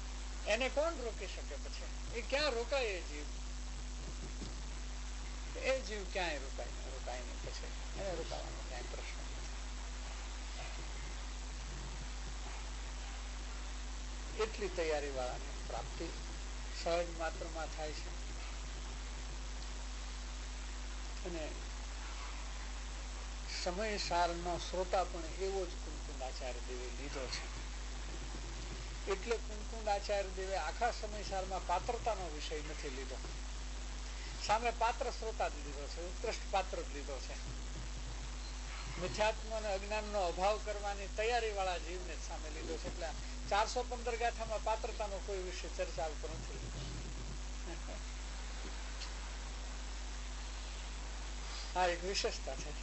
એને કોણ રોકી શકે? પછી એ ક્યાં રોકાય? એ જીવ ક્યાંય રોકાય નહીં. પછી એને રોકાવાનો ક્યાંય પ્રશ્ન નથી. એટલી તૈયારી વાળાની પ્રાપ્તિ સહજ માત્રમાં થાય છે. અને સમય સારનો શ્રોતા પણ એવો જ કુંકુંડાચાર્ય દેવે લીધો છે. એટલે કુંકુંડાચાર્ય દેવે આખા સમય સારમાં પાત્રતાનો વિષય નથી લીધો. સામે પાત્ર શ્રોતા જ લીધો છે, ઉત્કૃષ્ટ પાત્ર જ લીધો છે. મિથ્યાત્મ અને અજ્ઞાનનો અભાવ કરવાની તૈયારી વાળા જીવને સામે લીધો છે. એટલે 415 ગાથામાં પાત્રતાનો કોઈ વિષય ચર્ચા ઉપર નથી લીધો. આ એક વિશેષતા છે.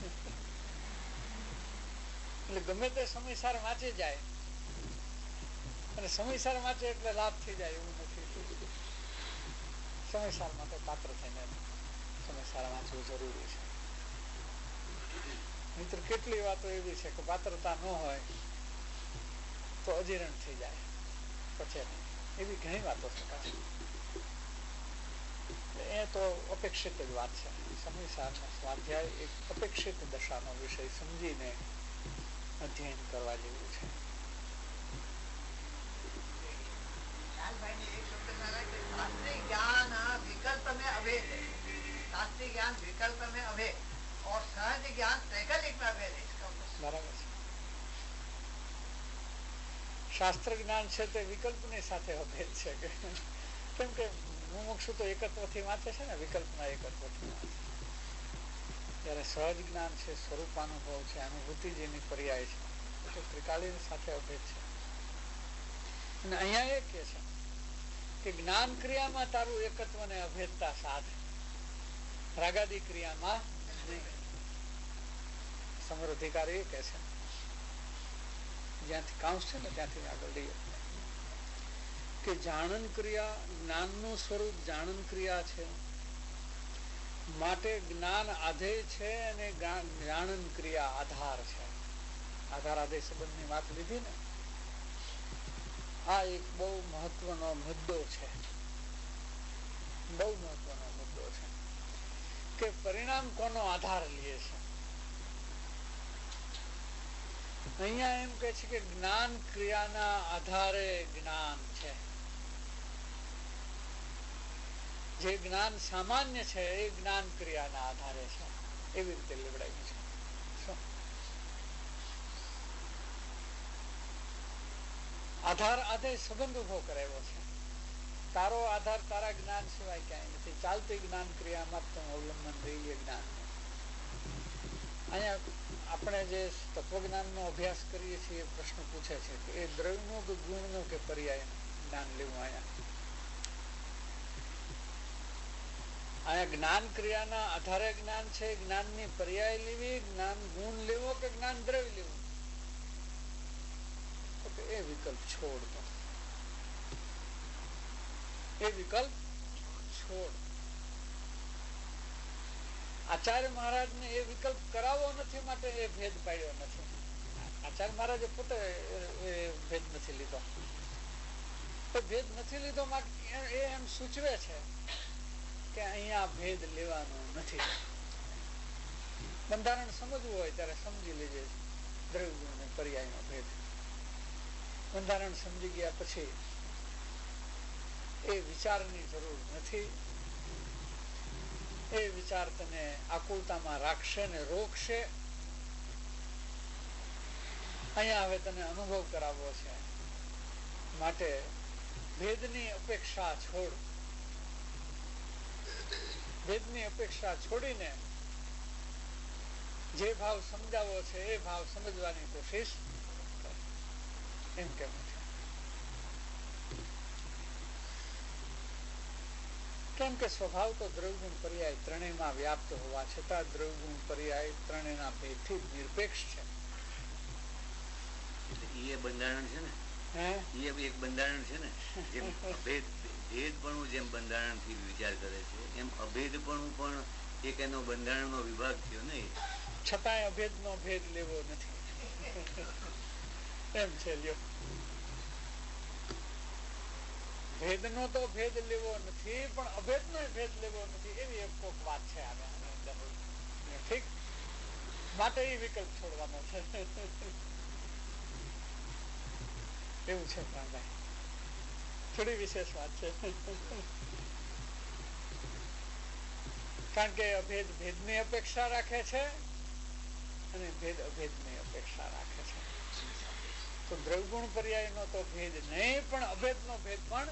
એટલે ગમે તે સમયસાર વાંચી જાય અને સમયસાર વાંચે એટલે લાભ થઈ જાય એવું નથી. સમયસાર માટે પાત્ર થઈને સમયસાર વાંચવું જરૂરી છે. મિત્ર, કેટલી વાતો એવી છે કે પાત્રતા ન હોય તો અજીરણ થઈ જાય, પછી નહીં. એવી ઘણી વાતો છે. પાછી એ તો અપેક્ષિત જ વાત છે. સમયસારનો સ્વાધ્યાય એક અપેક્ષિત દશાનો વિષય સમજીને અધ્યયન કરવા જેવું છે. शास्त्रीय ज्ञान विकल्प में अभेद है. शास्त्रीय ज्ञान विकल्प में अभेद और सहज ज्ञान वैकल्पिक में अभेद है. બરાબર છે. શાસ્ત્ર જ્ઞાન છે તે વિકલ્પની સાથે અભેદ છે. કેમ કે મુમુક્ષુ તો એકત્વથી વાંચે છે ને, વિકલ્પના એકત્વથી વાંચે. જયારે સહજ જ્ઞાન છે, સ્વરૂપાનુભવ છે, અનુભૂતિ જેની પર્યાય છે, એટલે ત્રિકાળીની સાથે અભેદ છે. અને અહીંયા એ કે છે કે જ્ઞાન ક્રિયામાં તારું એકત્વ ને અભેદતા સાધ, રાગાદી ક્રિયામાં નહીં. સમૃદ્ધિકાર એ કે છે, જ્યાંથી કાંસ છે ને ત્યાંથી આગળ લઈએ, કે જાણન ક્રિયા જ્ઞાનનું સ્વરૂપ જાણન ક્રિયા છે, માટે જ્ઞાન આધેય છે અને જાણન ક્રિયા આધાર છે. આધાર આધેય સંબંધની વાત લીધી ને, આ એક બહુ મહત્વનો મુદ્દો છે. બહુ મહત્વનો મુદ્દો છે કે પરિણામ કોનો આધાર લે છે. અહીંયા એમ કે છે કે જ્ઞાન ક્રિયાના આધારે જ્ઞાન છે. જે જ્ઞાન સામાન્ય છે એ જ્ઞાન ક્રિયાના આધારે છે. એવી રીતે લેવડાવ્યું છે. આધાર આધે સંબંધ ઉભો કરાયો છે. તારો આધાર તારા જ્ઞાન સિવાય ક્યાંય નથી. ચાલતી જ્ઞાન ક્રિયામાં તો અવલંબન રહી જ્ઞાન. અહીંયા આપણે જે તત્વજ્ઞાન નો અભ્યાસ કરીએ છીએ, પ્રશ્ન પૂછે છે કે એ દ્રવ્યનો કે ગુણનો કે પર્યાય જ્ઞાન લેવું. અહીંયા જ્ઞાન ક્રિયાના આધારે જ્ઞાન છે. જ્ઞાનની પર્યાય લેવી, જ્ઞાન ગુણ લેવો કે જ્ઞાન દ્રવ્ય લેવું, એ વિકલ્પ છોડ દો. એ વિકલ્પ છોડ. આચાર્ય મહારાજ ને એ વિકલ્પ કરાવવો નથી, માટે એ ભેદ પાડ્યો નથી. આચાર્ય મહારાજે પોતે એ ભેદ નથી લીધો. ભેદ નથી લીધો માટે એ એમ સૂચવે છે કે અહીંયા ભેદ લેવાનો નથી. બંધારણ સમજવું હોય ત્યારે સમજી લેજે દ્રવ્ય અને પર્યાયનો ભેદ. બંધારણ સમજી ગયા પછી એ વિચારની જરૂર નથી. એ વિચાર તને આકુલતામાં રાખશે ને રોકશે. અહીંયા હવે તને અનુભવ કરાવવો છે, માટે ભેદની અપેક્ષા છોડ. ભેદની અપેક્ષા છોડીને જે ભાવ સમજાવવો છે એ ભાવ સમજવાની કોશિશ એમ કેવું છે. કેમ કે સ્વભાવ તો દ્રવ્યગુણ પર્યાય ત્રણેયમાં વ્યાપ્ત હોવા છતાં દ્રવ્યગુણ પર્યાય ત્રણેયના ભેદથી નિરપેક્ષ છે. એ બંધારણ છે ને, એ એક બંધારણ છે ને. જેમ ભેદપણું જેમ બંધારણ થી વિચાર કરે છે, એમ અભેદપણું પણ એક એનો બંધારણ નો વિભાગ થયો ને. છતાંય અભેદ નો ભેદ લેવો નથી એમ છે. લ્યો, ભેદનો તો ભેદ લેવો નથી, પણ અભેદનો ભેદ લેવો નથી, એવી એક કોક વાત છે આની અંદર. ઠીક, માટે એ વિકલ્પ છોડવાનો છે. એવું છે ભાઈ, થોડી વિશેષ વાત છે. કારણ કે અભેદ ભેદની અપેક્ષા રાખે છે અને ભેદ અભેદની અપેક્ષા રાખે છે. તો દ્રવગુણ પર્યાયનો તો ભેદ નહીં, પણ અભેદનો ભેદ પણ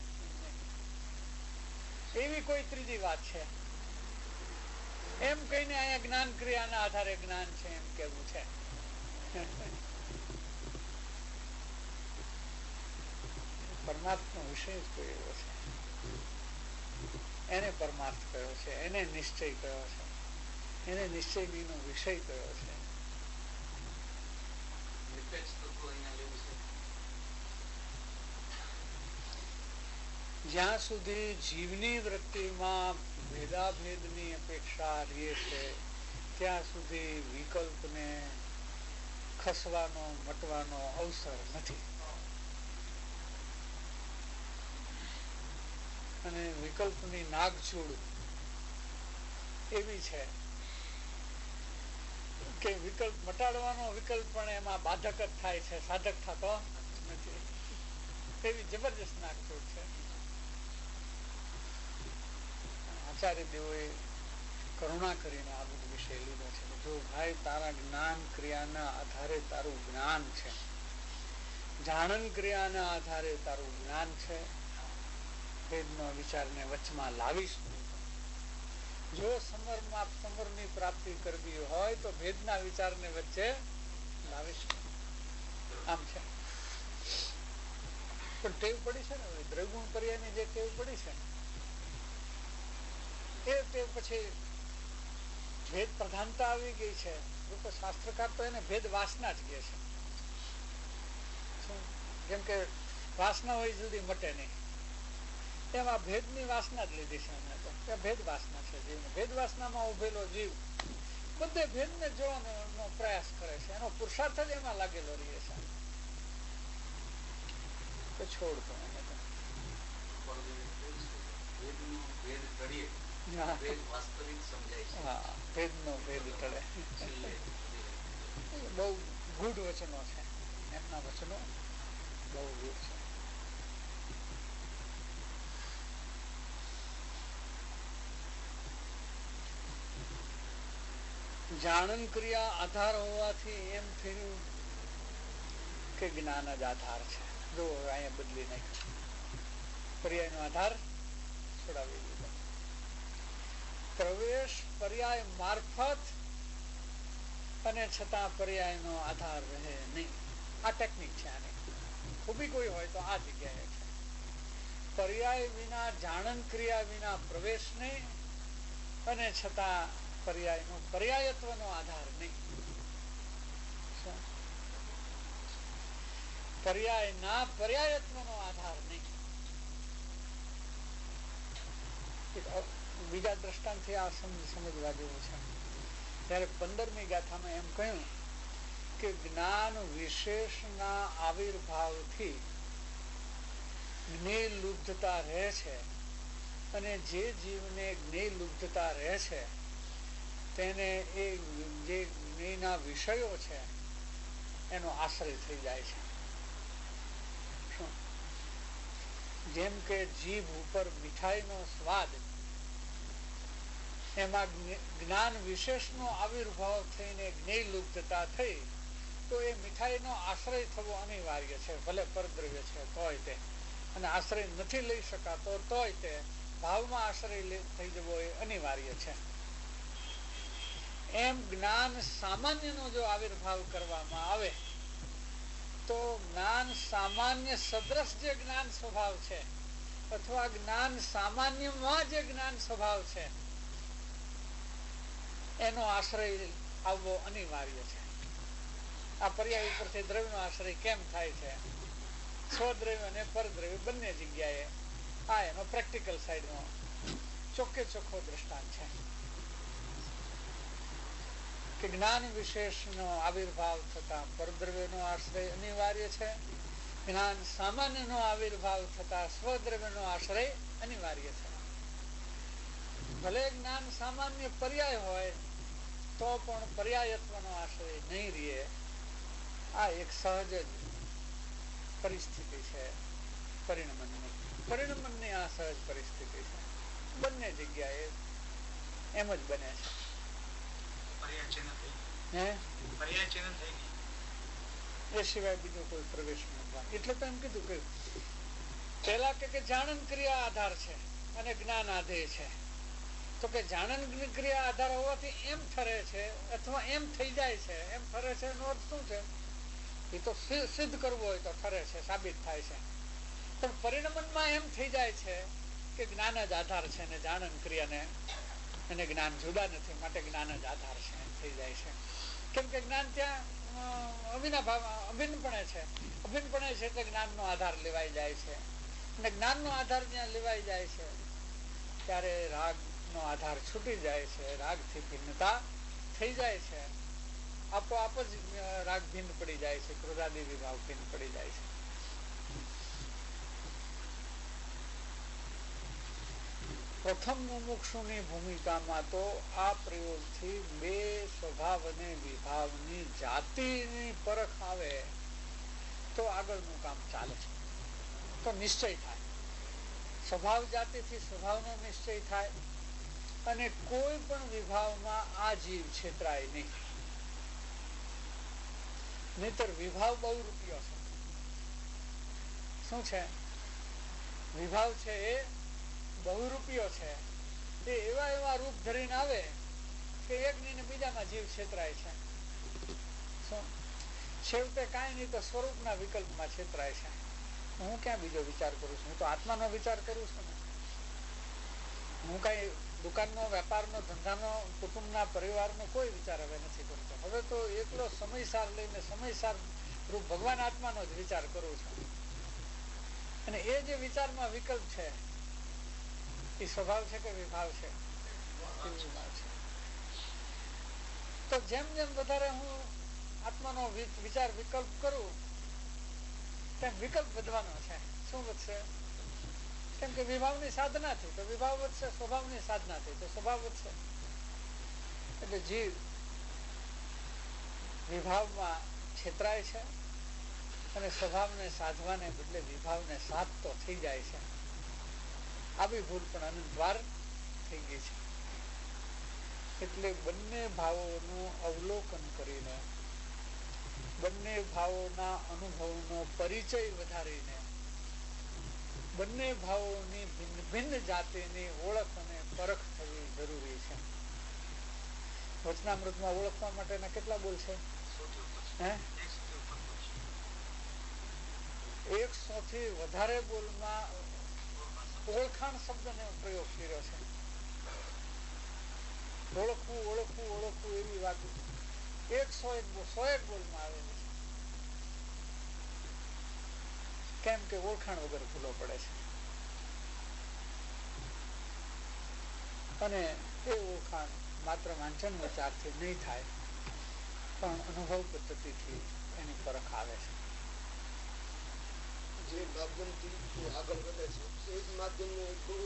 એવી કોઈ ત્રીજી વાત છે એમ કહીને અહીંયા જ્ઞાન ક્રિયાના આધારે જ્ઞાન છે એમ કેવું છે. પરમાર્થનો વિષય જ કોઈ એવો છે, એને પરમાર્થ કયો છે, એને નિશ્ચય કયો છે, એને નિશ્ચયનો વિષય કયો છે. જ્યાં સુધી જીવની વૃત્તિમાં ભેદાભેદની અપેક્ષા રહે છે ત્યાં સુધી વિકલ્પને ખસવાનો મટવાનો અવસર નથી. અને વિકલ્પની નાગચૂડ એવી છે કે વિકલ્પ મટાડવાનો વિકલ્પ પણ એમાં બાધક જ થાય છે, સાધક થતો નથી. એવી જબરજસ્ત નાગચૂડ છે. આચાર્ય દેવોએ કરુણા કરીને આ બધો વિષય લીધો છે. જો ભાઈ તારા જ્ઞાન ક્રિયાના આધારે તારું જ્ઞાન છે, જાણન ક્રિયાના આધારે તારું જ્ઞાન છે, ભેદનો વિચારને વચમાં લાવીશ. જો સમરની પ્રાપ્તિ કરવી હોય તો ભેદના વિચારને વચ્ચે લાવીશ. આમ છે. પણ ટેવ પડી છે ને, દ્રવગુણ પર્યાયની જે ટેવ પડી છે એ ટેવ પછી ભેદ પ્રધાનતા આવી ગઈ છે. લોકો શાસ્ત્રકાર તો એને ભેદ વાસના જ કહે છે. જેમ કે વાસના હોય જલ્દી મટે નહીં, એમાં ભેદની વાસના જ લીધી છે. અમે તો ભેદ વાસના છે જીવને. ભેદ વાસનામાં ઉભેલો જીવ બધે ભેદને જોવાનો પ્રયાસ કરે છે, એનો પુરુષાર્થ જ એમાં લાગેલો રહે છે. તો છોડતો એને તો ભેદનો ભેદ ટળે. બહુ ગૂઢ વચનો છે એમના, વચનો બહુ ગૂઢ છે. જાણન ક્રિયા આધાર હોવાથી એમ થયું કે જ્ઞાન જ આધાર છે. જો અહીંયા બદલી નાખ્યું, પર્યાયનો આધાર છોડાવી દીધો. પ્રવેશ પર્યાય મારફત અને છતાં પર્યાયનો આધાર રહે નહીં. આ ટેકનિક છે. આની ખૂબી કોઈ હોય તો આ જગ્યાએ છે. પર્યાય વિના જાણન ક્રિયા વિના પ્રવેશ નહીં, અને છતાં પર્યાયત્વનો આધાર નહીં. પર્યાયના પર્યાયત્વનો આધાર નહીં. બીજા દ્રષ્ટાંતથી આ સમજવા જેવું છે. ત્યારે 15મી ગાથામાં એમ કહ્યું કે જ્ઞાન વિશેષના આવિર્ભાવથી જ્ઞેયલુબ્ધતા રહે છે, અને જે જીવને જ્ઞેયલુબ્ધતા રહે છે તેને એ જે જ્ઞેયના વિષયો છે એનો આશ્રય થઈ જાય છે. જેમ કે જીભ ઉપર મીઠાઈનો સ્વાદ, એમાં જ્ઞાન વિશેષનો આવિર્ભાવ થઈને જ્ઞેયલુબ્ધતા થઈ તો એ મીઠાઈનો આશ્રય થવો અનિવાર્ય છે. ભલે પરદ્રવ્ય છે તોય તે, અને આશ્રય નથી લઈ શકાતો તોય તે ભાવમાં આશ્રય થઈ જવો એ અનિવાર્ય છે. એમ જ્ઞાન સામાન્યનો જો આવિર્ભાવ કરવામાં આવે તો જ્ઞાન સામાન્ય સદ્રશ જે જ્ઞાન સ્વભાવ છે, અથવા જ્ઞાન સામાન્યમાં જે જ્ઞાન સ્વભાવ છે એનો આશ્રય આવવો અનિવાર્ય છે. આ પર્યાય ઉપરથી દ્રવ્યનો આશ્રય કેમ થાય છે? સ્વદ્રવ્ય અને પરદ્રવ્ય બંને જગ્યાએ આ એનો પ્રેક્ટિકલ સાઈડનો ચોખ્ખે ચોખ્ખો દ્રષ્ટાંત છે કે જ્ઞાન વિશેષનો આવિર્ભાવ થતા પરદ્રવ્યનો આશ્રય અનિવાર્ય છે, જ્ઞાન સામાન્ય નો આવિર્ભાવ થતા સ્વદ્રવ્ય નો આશ્રય અનિવાર્ય છે. ભલે જ્ઞાન સામાન્ય પર્યાય હોય તો પણ પર્યાયત્વ નો આશ્રય નહીં રહે. આ એક સહજ જ પરિસ્થિતિ છે પરિણમનની. પરિણમનની આ સહજ પરિસ્થિતિ છે. બંને જગ્યાએ એમ જ બને છે. એ સિવાય બીજો કોઈ પ્રવેશ નથી. એટલે તો એમ કીધું કે પેલા કે જાણન ક્રિયા આધાર છે અને જ્ઞાન આધેય છે. તો કે જાણન ક્રિયા આધાર હોવાથી એમ ઠરે છે અથવા એમ થઈ જાય છે. એમ ઠરે છે એનો અર્થ શું છે? એ તો સિદ્ધ કરવું હોય તો ઠરે છે, સાબિત થાય છે. પણ પરિણમનમાં એમ થઈ જાય છે કે જ્ઞાન જ આધાર છે ને જાણન ક્રિયાને અને જ્ઞાન જુદા નથી, માટે જ્ઞાન જ આધાર છે એમ થઈ જાય છે. કેમ કે જ્ઞાન ત્યાં અભિન્નપણે છે. અભિન્નપણે છે એટલે જ્ઞાનનો આધાર લેવાઈ જાય છે. અને જ્ઞાનનો આધાર જ્યાં લેવાઈ જાય છે ત્યારે રાગનો આધાર છૂટી જાય છે. રાગથી ભિન્નતા થઈ જાય છે. આપોઆપ જ રાગ ભિન્ન પડી જાય છે. ક્રોધાદી વિભાવ ભિન્ન પડી જાય છે. પ્રથમ મુમુક્ષુની ભૂમિકામાં તો આ પ્રયોગથી બે સ્વભાવ અને વિભાવની જાતિની પરખ આવે તો આગળનું કામ ચાલે છે. તો નિશ્ચય થાય. સ્વભાવ જાતિથી સ્વભાવનો નિશ્ચય થાય અને કોઈ પણ વિભાવમાં આ જીવ છેતરાય નહીં. નહીતર વિભાવ બહુ રૂપિયો છે. શું છે? વિભાવ છે એ બહુ રૂપિયો છે. એ એવા એવા રૂપ ધરીને આવે કે એક ને બીજામાં જીવ છેતરાય છે. છેવટે કાંઈ નહીં તો સ્વરૂપના વિકલ્પમાં છેતરાય છે. હું ક્યાં બીજો વિચાર કરું છું? હું તો આત્માનો વિચાર કરું છું ને. હું કઈ દુકાનનો, વેપારનો, ધંધાનો, કુટુંબના, પરિવારનો કોઈ વિચાર હવે નથી કરતો. હવે તો એકલો સમયસાર લઈને સમયસાર રૂપ ભગવાન આત્માનો જ વિચાર કરું છું. અને એ જે વિચારમાં વિકલ્પ છે એ સ્વભાવ છે કે વિભાવ છે? તો જેમ જેમ વધારે હું આત્માનો વિચાર વિકલ્પ કરું તેમ વિકલ્પ વધવાનો છે. શું વધશે? કેમ કે વિભાવની સાધનાથી તો વિભાવ વધશે, સ્વભાવની સાધનાથી તો સ્વભાવ વધશે. એટલે જીવ વિભાવમાં છેતરાય છે અને સ્વભાવને સાધવાને બદલે વિભાવને સાધતો થઈ જાય છે. આવી ભૂલ પણ અનંતવાર થઈ ગઈ છે. એટલે બંને ભાવોનું અવલોકન કરીને, બંને ભાવોના અનુભવનો પરિચય વધારીને, બંને ભાવોની ભિન્ન ભિન્ન જાતિની ઓળખ અને પરખ થવી જરૂરી છે. વચનામૃતમાં ઓળખવા માટેના કેટલા બોલ છે? 100 થી વધારે બોલમાં ઓળખાણ શબ્દનો પ્રયોગ કર્યો છે. ઓળખવું ઓળખવું ઓળખવું એવી વાત 101 બોલમાં આવેલી છે. કેમ કે ઓળખાણ વગર ભૂલો પડે છે. અને એ ઓળખાણ માત્ર વાંચન વિચારથી નહીં થાય પણ અનુભવ પદ્ધતિથી એની પરખ આવે છે. જે માધ્યમથી આગળ વધે છે એ જ માધ્યમનું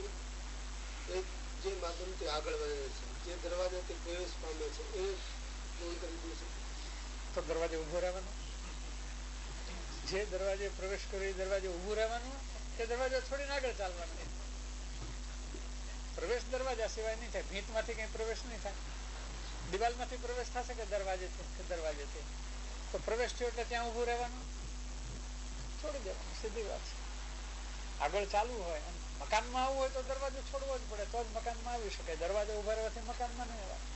જે માધ્યમથી આગળ વધે છે, જે દરવાજાથી પ્રવેશ પામે છે એ પૂર્ણ કરી દે છે. તો દરવાજે ઉભો રહેવાનો, જે દરવાજે પ્રવેશ કર્યો એ દરવાજે ઉભું રહેવાનું, એ દરવાજો છોડીને આગળ ચાલવાનું. પ્રવેશ દરવાજા સિવાય નહીં થાય. ભીંતમાંથી કઈ પ્રવેશ નહીં થાય. દિવાલમાંથી પ્રવેશ થશે કે દરવાજેથી? તો પ્રવેશ થયો એટલે ત્યાં ઉભું રહેવાનું, છોડી દેવાનું. સીધી વાત છે. આગળ ચાલવું હોય અને મકાનમાં આવવું હોય તો દરવાજો છોડવો જ પડે, તો જ મકાનમાં આવી શકે. દરવાજો ઉભા રહેવાથી મકાનમાં નહીં આવે.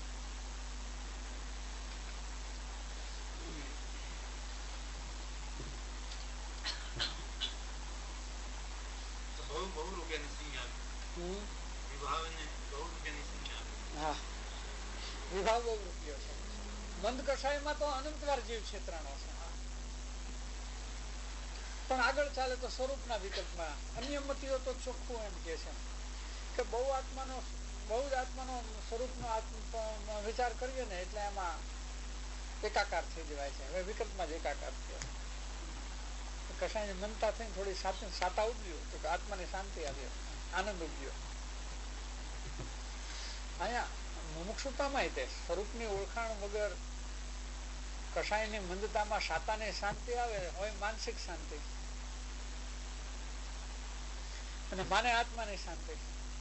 વિભાવ બહુ રૂપિયો છે. મંદ કષાયમાં તો અનંતવાર જીવ ક્ષેત્રનો છે. પણ આગળ ચાલે તો સ્વરૂપના વિકલ્પમાં અન્ય મતીઓ તો ચોખ્ખું એમ કે છે કે બહુ જ આત્માનો સ્વરૂપનો વિચાર કરીએ ને એટલે એમાં એકાકાર થઈ જવાય છે. હવે વિકલ્પમાં જ એકાકાર થયો. કસાયની મનતા થઈને થોડી સાતા ઉપજ્યું તો આત્માને શાંતિ આવ્યો, આનંદ ઉપજ્યો. અહીંયા મુમુક્ષુતામાં તે સ્વરૂપની ઓળખાણ વગર કસાયની મંદતામાં સાતાને શાંતિ આવે હોય માનસિક શાંતિ, અને માને આત્માની શાંતિ,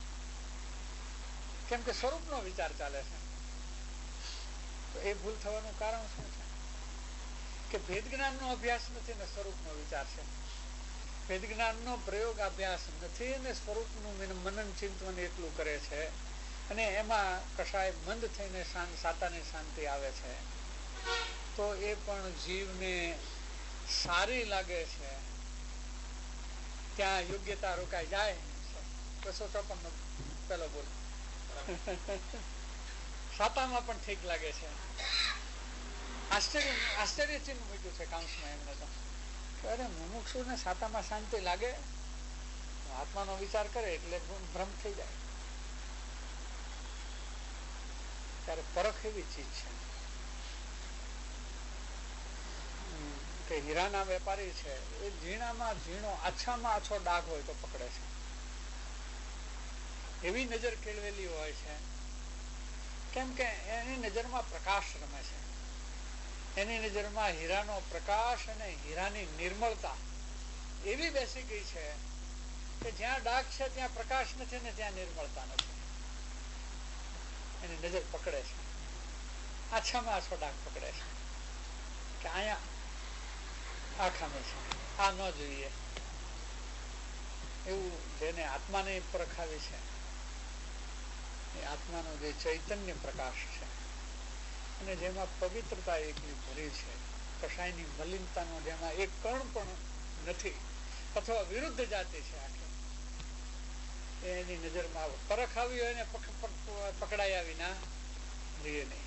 કેમ કે સ્વરૂપનો વિચાર ચાલે છે. તો એ ભૂલ થવાનું કારણ શું છે? કે ભેદ જ્ઞાનનો અભ્યાસ નથી ને સ્વરૂપનો વિચાર છે. ભેદ જ્ઞાનનો પ્રયોગ અભ્યાસ નથી અને સ્વરૂપનું મનન ચિંતન એટલું કરે છે, અને એમાં કશાય મંદ થઈને સાતાની શાંતિ આવે છે. તો એ પણ જીવને સારી લાગે છે, ત્યાં યોગ્યતા રોકાઈ જાય. 254 પેલો બોલ. સાતામાં પણ ઠીક લાગે છે. આશ્ચર્ય ચિહ્ન મૂક્યું છે કાઉન્સમાં એમને તો. અરે મુમુક્ષુને સાતામાં શાંતિ લાગે, આત્માનો વિચાર કરે એટલે ભ્રમ થઈ જાય. ત્યારે પરખ એવી ચીજ છે કે હીરાના વેપારી છે એ ઝીણામાં ઝીણો આછામાં આછો ડાઘ હોય તો પકડે છે. એવી નજર કેળવેલી હોય છે, કેમ કે એની નજરમાં પ્રકાશ રમે છે. એની નજરમાં હીરાનો પ્રકાશ અને હીરાની નિર્મળતા એવી બેસી ગઈ છે કે જ્યાં ડાઘ છે ત્યાં પ્રકાશ નથી ને ત્યાં નિર્મળતા નથી. એની નજર પકડે છે, આછામાં આછો ડાઘ પકડે છે કે અહીંયા આ ખામી છે, આ ન જોઈએ. એવું જેને આત્માને પરખાવી છે, એ આત્માનો જે ચૈતન્ય પ્રકાશ છે અને જેમાં પવિત્રતા એકલી ભરી છે, કસાયની મલિનતાનો જેમાં એક કણ પણ નથી, અથવા વિરુદ્ધ જાતિ છે આખી, એની નજરમાં પરખ આવી હોય ને પકડાયા વિના રહે નહીં.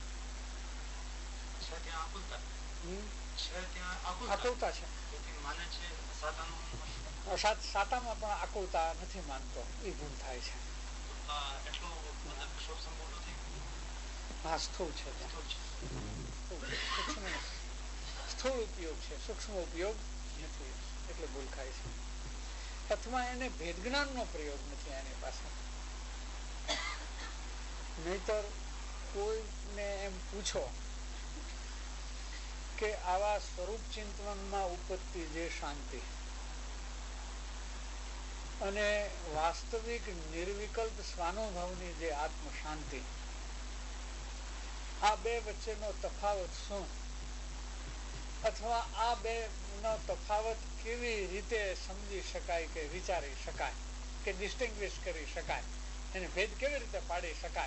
આકુલતા છે. સાતામાં પણ આકુલતા નથી માનતો, એ ભૂલ થાય છે. હા, સ્થૂળ છે, સ્થૂળ ઉપયોગ છે, સૂક્ષ્મ ઉપયોગ નથી એટલે ભૂલ થાય છે. અથવા એને ભેદ જ્ઞાનનો પ્રયોગ નથી એની પાસે. નહીતર કોઈને એમ પૂછો કે આવા સ્વરૂપ ચિંતનમાં ઉપજતી જે શાંતિ અને વાસ્તવિક નિર્વિકલ્પ સ્વાનુભવની જે આત્મ શાંતિ, આ બે વચ્ચેનો તફાવત શું, અથવા આ બે નો તફાવત કેવી રીતે સમજી શકાય કે વિચારી શકાય કે ડિસ્ટિંગ્વિશ કરી શકાય, એને ભેદ કેવી રીતે પાડી શકાય,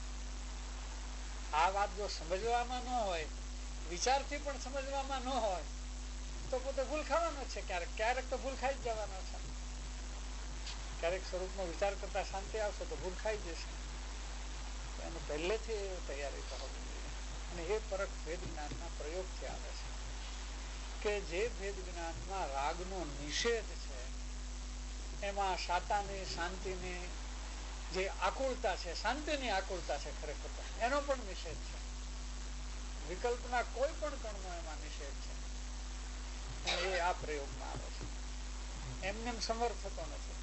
આ વાત જો સમજવામાં ન હોય, વિચારથી પણ સમજવામાં ન હોય, તો પોતે ભૂલ ખાવાનો છે. ક્યારેક તો ભૂલ ખાઈ જ જવાનો છે. ક્યારેક સ્વરૂપનો વિચાર કરતા શાંતિ આવશે તો ભૂલ ખાઈ જશે. એને પહેલેથી તૈયારી તો હોવી જોઈએ. અને એ પરખ ભેદ જ્ઞાનના પ્રયોગથી આવે છે કે જે ભેદ જ્ઞાનમાં રાગનો નિષેધ છે, એમાં સાતાની શાંતિની જે આકુળતા છે, શાંતિની આકુળતા છે, ખરેખર એનો પણ નિષેધ છે. વિકલ્પના કોઈ પણ કણનો એમાં નિષેધ છે. અને એ આ પ્રયોગમાં આવે છે. એમને સમર્થ થતો નથી.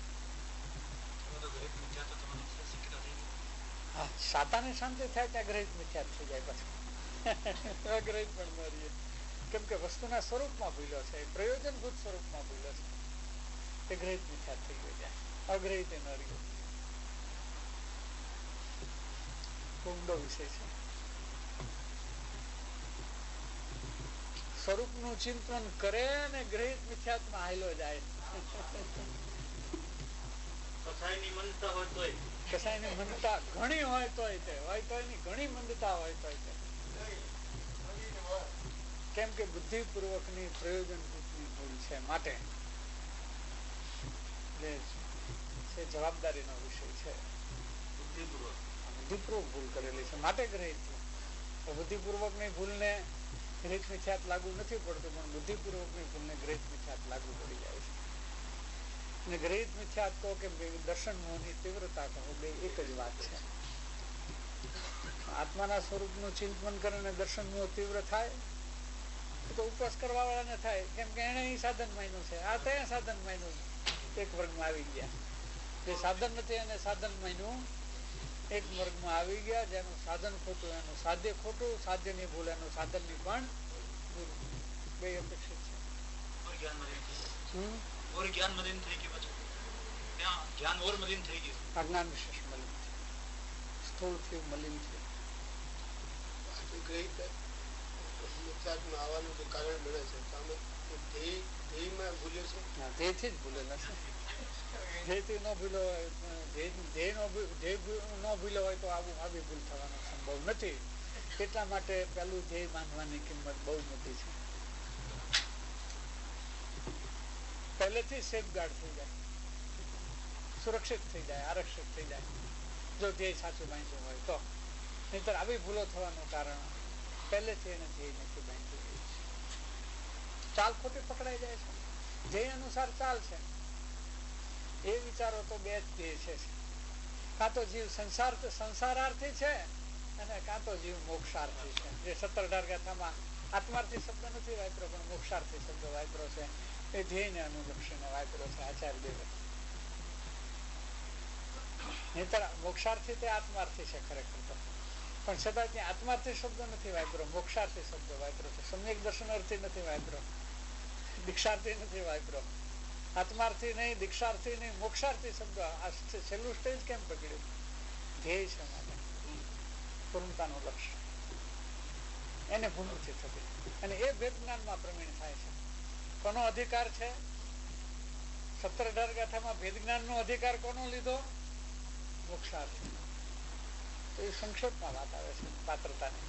સાતાની શાંતિ થાય ત્યાં ગ્રહિત મિથ્યાત થઈ જાય, પછી અગ્રહિત પણ ન રહીએ, કેમ કે વસ્તુના સ્વરૂપમાં ભૂલ્યો છે, પ્રયોજનભૂત સ્વરૂપમાં ભૂલ્યો છે, એ ગ્રહિત મિથ્યાત થઈ ગયો ત્યાં, અગ્રહિત ન રહ્યો. ઊંડો વિષય છે. સ્વરૂપનું ચિંતન કરે ને ગ્રહિત મિથ્યાત્માં હાલ્યો જાય. કસાયની મનતા ઘણી હોય તોય તે ઘણી મંદતા હોય તોય તે, કેમ કે બુદ્ધિપૂર્વક ની પ્રયોજનભૂતની ભૂલ છે, માટે જવાબદારીનો વિષય છે. બુદ્ધિપૂર્વક ભૂલ કરેલી છે માટે ગ્રહિત છે. બુદ્ધિપૂર્વક ની ભૂલને ગ્રહિત મિથ્યાત લાગુ નથી પડતું, પણ બુદ્ધિપૂર્વક ની ભૂલને ગ્રહિત મિથ્યાત લાગુ પડી જાય છે. અને ગ્રહિત મિથ્યાત કહો કે દર્શન મોહની તીવ્રતા કહો, બે એક જ વાત છે. આત્માના સ્વરૂપનું ચિંતન કરીને દર્શન મોહ તીવ્ર થાય, તો ઉપવાસ કરવા વાળાને થાય, કેમ કે એને સાધન માન્યું છે. આ ત્યાં સાધન માન્યું એક વર્ગમાં આવી ગયા. જે સાધન નથી એને સાધન માન્યું એક વર્ગમાં આવી ગયા. જેનું સાધન ખોટું એનું સાધ્ય ખોટું, સાધ્યની ભૂલ એનું સાધનની પણ બે અપેક્ષિત છે. અજ્ઞાન વિશેષ મલિન છે, સ્થૂળ થયું મલિન છે. આવવાનું જે કારણ મળે છે ધ્યેયમાં ભૂલ્યો છે. ધ્યેયથી જ ભૂલેલા છે. ધ્યેયથી ન ભૂલ્યો હોય, ધ્યેય ન ભૂલ્યો હોય તો આવી ભૂલ થવાનો સંભવ નથી. એટલા માટે પેલું ધ્યેય માનવાની કિંમત બહુ મોટી છે. પહેલેથી સેફગાર્ડ થઈ જાય, સુરક્ષિત થઈ જાય, આરક્ષિત થઈ જાય જો ધ્યેય સાચું બાંધ્યું હોય તો. નહીતર આવી ભૂલો થવાનું કારણ પહેલેથી એને ધ્યેય નથી બાંધ્યું. ચાલ ખોટી પકડાઈ જાય છે. ધ્યેય અનુસાર ચાલ છે એ વિચારો તો બે જ ધ્યેય છે. કાં તો જીવ સંસારાર્થી છે અને કાં તો જીવ મોક્ષાર્થી છે. જે 17 ગાથામાં આત્માર્થી શબ્દ નથી વાપર્યો પણ મોક્ષાર્થી શબ્દ વાપર્યો છે. એ ધ્યેયને અનુલક્ષીને વાપર્યો છે આચાર્ય દેવે. નહીતર મોક્ષાર્થી તે આત્માર્થી છે ખરેખર તો, પણ છતાં ત્યાં આત્માર્થી શબ્દ નથી વાપર્યો, મોક્ષાર્થી શબ્દ વાપર્યો છે. સમ્યક દર્શનાર્થી નથી વાપર્યો, દીક્ષાર્થી નથી વાપર્યો. આત્માર્થી નહીં, દીક્ષાર્થી નહીં, મોક્ષાર્થી શબ્દ. આ છેલ્લું સ્ટેજ કેમ પકડ્યું? ધ્યેય છે માટે પૂર્ણતાનું લક્ષ્ય એને ભૂમિથી થતી, અને એ ભેદ જ્ઞાનમાં પ્રવીણ થાય છે. કોનો અધિકાર છે? 17 ગાથામાં ભેદ જ્ઞાન નો અધિકાર કોનો લીધો? મોક્ષાર્થી. તો એ સંક્ષેપમાં વાત આવે છે પાત્રતાની.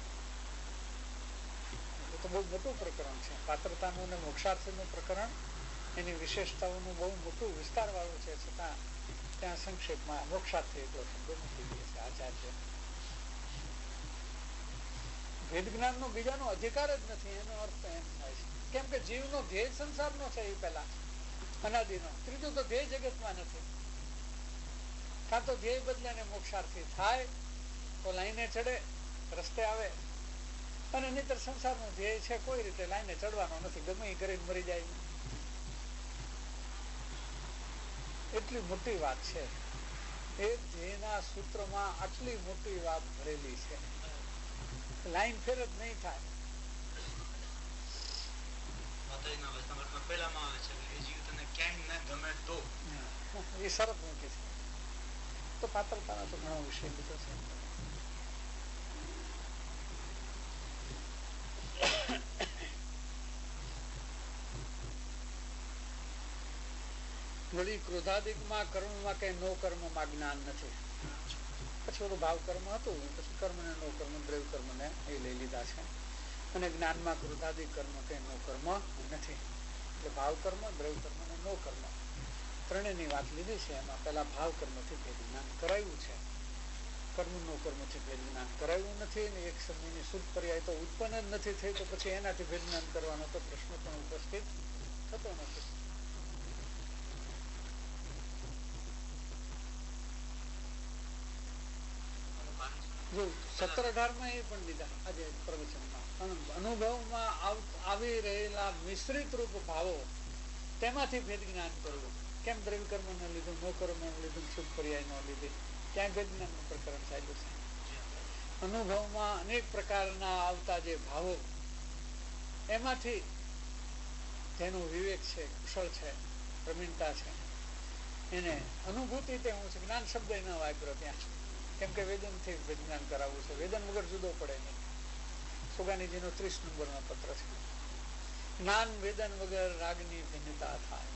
એ તો બહુ મોટું પ્રકરણ છે પાત્રતાનું અને મોક્ષાર્થીનું પ્રકરણ. એની વિશેષતાઓનું બહુ મોટું વિસ્તાર વાળું છે, છતાં ત્યાં સંક્ષેપમાં મોક્ષાર્થી એટલો શબ્દ મૂકી દે છે આચાર્ય. ભેદ જ્ઞાન નો બીજાનો અધિકાર જ નથી, એનો અર્થ એમ થાય છે. કેમ કે જીવનો ધ્યેય સંસારનો છે એ પેલા અનાદિનો. ત્રીજું તો ધ્યેય જગતમાં નથી. કાં તો ધ્યેય બદલે ને મોક્ષાર્થી થાય તો લાઈને ચડે, રસ્તે આવે, અને નહીતર સંસારનું ધ્યેય છે કોઈ રીતે લાઈને ચડવાનો નથી, ગમે એ કરીને મરી જાય. એટલી મોટી વાત છે એ ધ્યેયના સૂત્રમાં, આટલી મોટી વાત ભરેલી છે. લાઈન ફેર જ નહીં થાય. એ શરત મૂકી છે. તો પાત્રતાનો તો ઘણો વિષય લીધો છે. વળી ક્રોધાદિકમાં કર્મમાં કે નો કર્મમાં જ્ઞાન નથી. પછી ઓલું ભાવ કર્મ હતું, પછી કર્મ ને નો કર્મ, દ્રવ્ય કર્મ ને એ લઈ લીધા છે. અને જ્ઞાનમાં ક્રોધાદિક કર્મ કે નો કર્મ નથી. એટલે ભાવ કર્મ, દ્રવ્ય કર્મ અને નો કર્મ ત્રણેયની વાત લીધી છે. એમાં પેલા ભાવ કર્મથી ભેદ જ્ઞાન કરાયું છે, કર્મ નો કર્મથી ભેદ જ્ઞાન કરાયું નથી. ને એક સમયની શુદ્ધ પર્યાય તો ઉત્પન્ન જ નથી થઈ, તો પછી એનાથી ભેદ જ્ઞાન કરવાનો તો પ્રશ્ન પણ ઉપસ્થિત થતો નથી. જો 17-18 એ પણ લીધા આજે પ્રવચનમાં. અનુભવમાં આવી રહેલા મિશ્રિત રૂપ ભાવો તેમાંથી ભેદ જ્ઞાન કરવું. કેમ દ્રવ્ય કર્મ ન લીધું, નો કર્મ ન લીધું, શુદ્ધ પર્યાય ન લીધી? ત્યાં ભેદ જ્ઞાન નું પ્રકરણ ચાલ્યું છે. અનુભવમાં અનેક પ્રકારના આવતા જે ભાવો, એમાંથી જેનું વિવેક છે, કુશળ છે, પ્રવીણતા છે, એને અનુભૂતિ તે હું છે. જ્ઞાન શબ્દ ન વાપર્યો ત્યાં, કેમ કે વેદન થી વિજ્ઞાન કરાવવું છે. વેદન વગર જુદો પડે નહીં. સુગાનીજી નો 30 નંબરનો પત્ર છે. જ્ઞાન વેદન વગર રાગની ભિન્નતા થાય.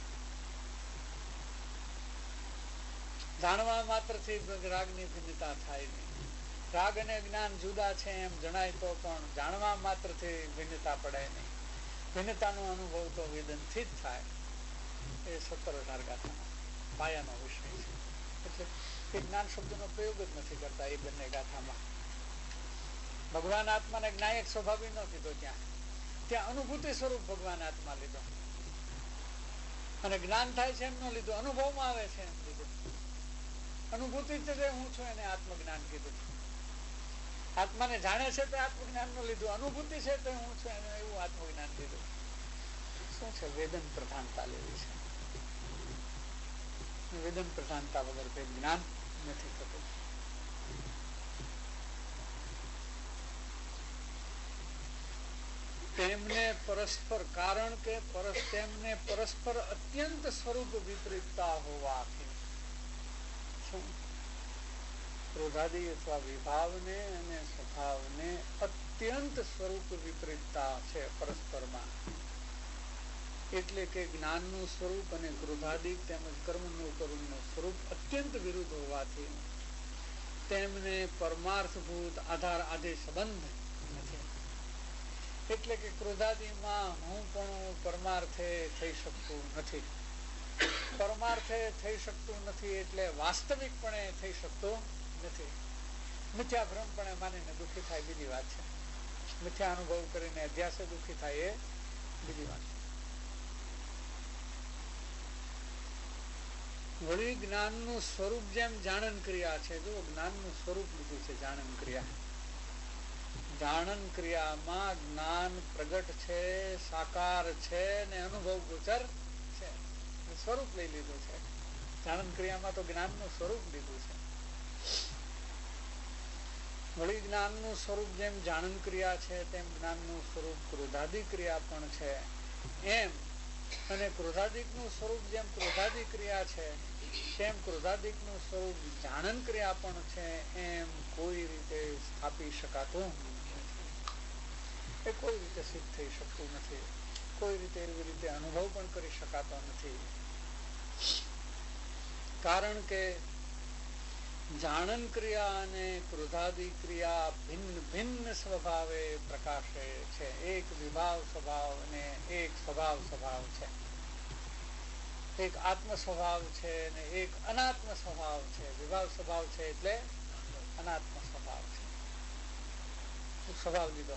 જાણવા માત્ર થી રાગની ભિન્નતા થાય નહીં. રાગ અને જ્ઞાન જુદા છે એમ જણાય તો પણ જાણવા માત્ર થી ભિન્નતા પડે નહીં. ભિન્નતાનો અનુભવ તો વેદન થી જ થાય. એ 17-18 ગાથાનો પાયાનો વિષય છે. એટલે એ જ્ઞાન શબ્દનો પ્રયોગ જ નથી કરતા એ બંને ગાથામાં. ભગવાન આત્માને જ્ઞાયક સ્વભાવી ન કીધો. ત્યાં અનુભૂતિ સ્વરૂપ ભગવાન આત્મા લીધો, અને જ્ઞાન થાય છે એમ ન લીધું, અનુભવમાં આવે છે એમ લીધું. અનુભૂતિ હું છું એને આત્મજ્ઞાન કીધું. આત્માને જાણે છે તો આત્મજ્ઞાન નું લીધું, અનુભૂતિ છે તો હું છું એવું આત્મજ્ઞાન લીધું. શું છે? વેદન પ્રધાનતા લેવી છે. વેદન પ્રધાનતા વગર કઈ જ્ઞાન નથી થતું. તેમને પરસ્પર, કારણ કે તેમને પરસ્પર અત્યંત સ્વરૂપ વિપરીતતા હોવાથી, ક્રોધાદી અથવા વિભાવને અને સ્વભાવને અત્યંત સ્વરૂપ વિપરીતતા છે પરસ્પરમાં. એટલે કે જ્ઞાનનું સ્વરૂપ અને ક્રોધાદિક તેમજ કર્મનું સ્વરૂપ અત્યંત વિરુદ્ધ હોવાથી તેમને પરમાર્થભૂત આધાર આદિ સંબંધ નથી. એટલે કે ક્રોધાદિમાં હું પણ પરમાર્થે થઈ શકતું નથી. પરમાર્થે થઈ શકતું નથી એટલે વાસ્તવિકપણે થઈ શકતું નથી. મિથ્યા ભ્રમપણે માનીને દુઃખી થાય બીજી વાત છે. મિથ્યા અનુભવ કરીને અધ્યાસે દુઃખી થાય એ બીજી વાત છે. વળી જ્ઞાનનું સ્વરૂપ જેમ જાણન ક્રિયા છે, જો જ્ઞાનનું સ્વરૂપ લીધું છે જાણન ક્રિયા. જાણન ક્રિયામાં જ્ઞાન પ્રગટ છે, સાકાર છે ને અનુભવ ગોચર છે. સ્વરૂપ લઈ લીધું છે. જાણન ક્રિયામાં તો જ્ઞાનનું સ્વરૂપ લીધું છે. વળી જ્ઞાનનું સ્વરૂપ જેમ જાણન ક્રિયા છે તેમ જ્ઞાનનું સ્વરૂપ ક્રોધાદિ ક્રિયા પણ છે. એમ અને ક્રોધાદિક નું સ્વરૂપ જેમ ક્રોધાદિ ક્રિયા છે તેમ ક્રોધાદિક નું સ્વરૂપ જાણન ક્રિયા પણ છે. એમ કોઈ રીતે સ્થાપી શકાતું નથી. એ કોઈ રીતે સિદ્ધ થઈ શકતું નથી. કોઈ રીતે એવી રીતે અનુભવ પણ કરી શકાતો નથી. કારણ કે જાણન ક્રિયા અને ક્રોધાદિ ક્રિયા ભિન્ન ભિન્ન સ્વભાવે પ્રકાશે છે. એક વિભાવ સ્વભાવ અને એક સ્વભાવ સ્વભાવ છે. એક આત્મ સ્વભાવ છે અને એક અનાત્મ સ્વભાવ છે. વિભાવ સ્વભાવ છે એટલે અનાત્મ સ્વભાવ છે. સ્વભાવ લીધો.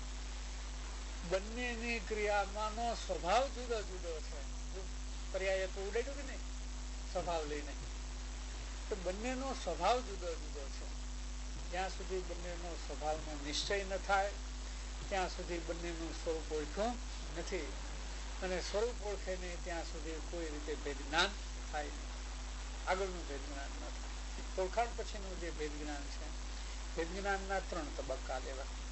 બંનેની ક્રિયામાંનો સ્વભાવ જુદો જુદો છે. પર્યાય તો ઉડેલું કે નહીં સ્વભાવ લઈને, તો બંનેનો સ્વભાવ જુદો જુદો છે. જ્યાં સુધી બંનેનો સ્વભાવનો નિશ્ચય ન થાય ત્યાં સુધી બંનેનું સ્વરૂપ ઓળખ્યું નથી. અને સ્વરૂપ ઓળખે નહીં ત્યાં સુધી કોઈ રીતે ભેદ જ્ઞાન થાય નહીં. આગળનું ભેદ જ્ઞાન ન થાય. ઓળખાણ પછીનું જે ભેદ જ્ઞાન છે, ભેદ જ્ઞાનના 3 તબક્કા લેવા.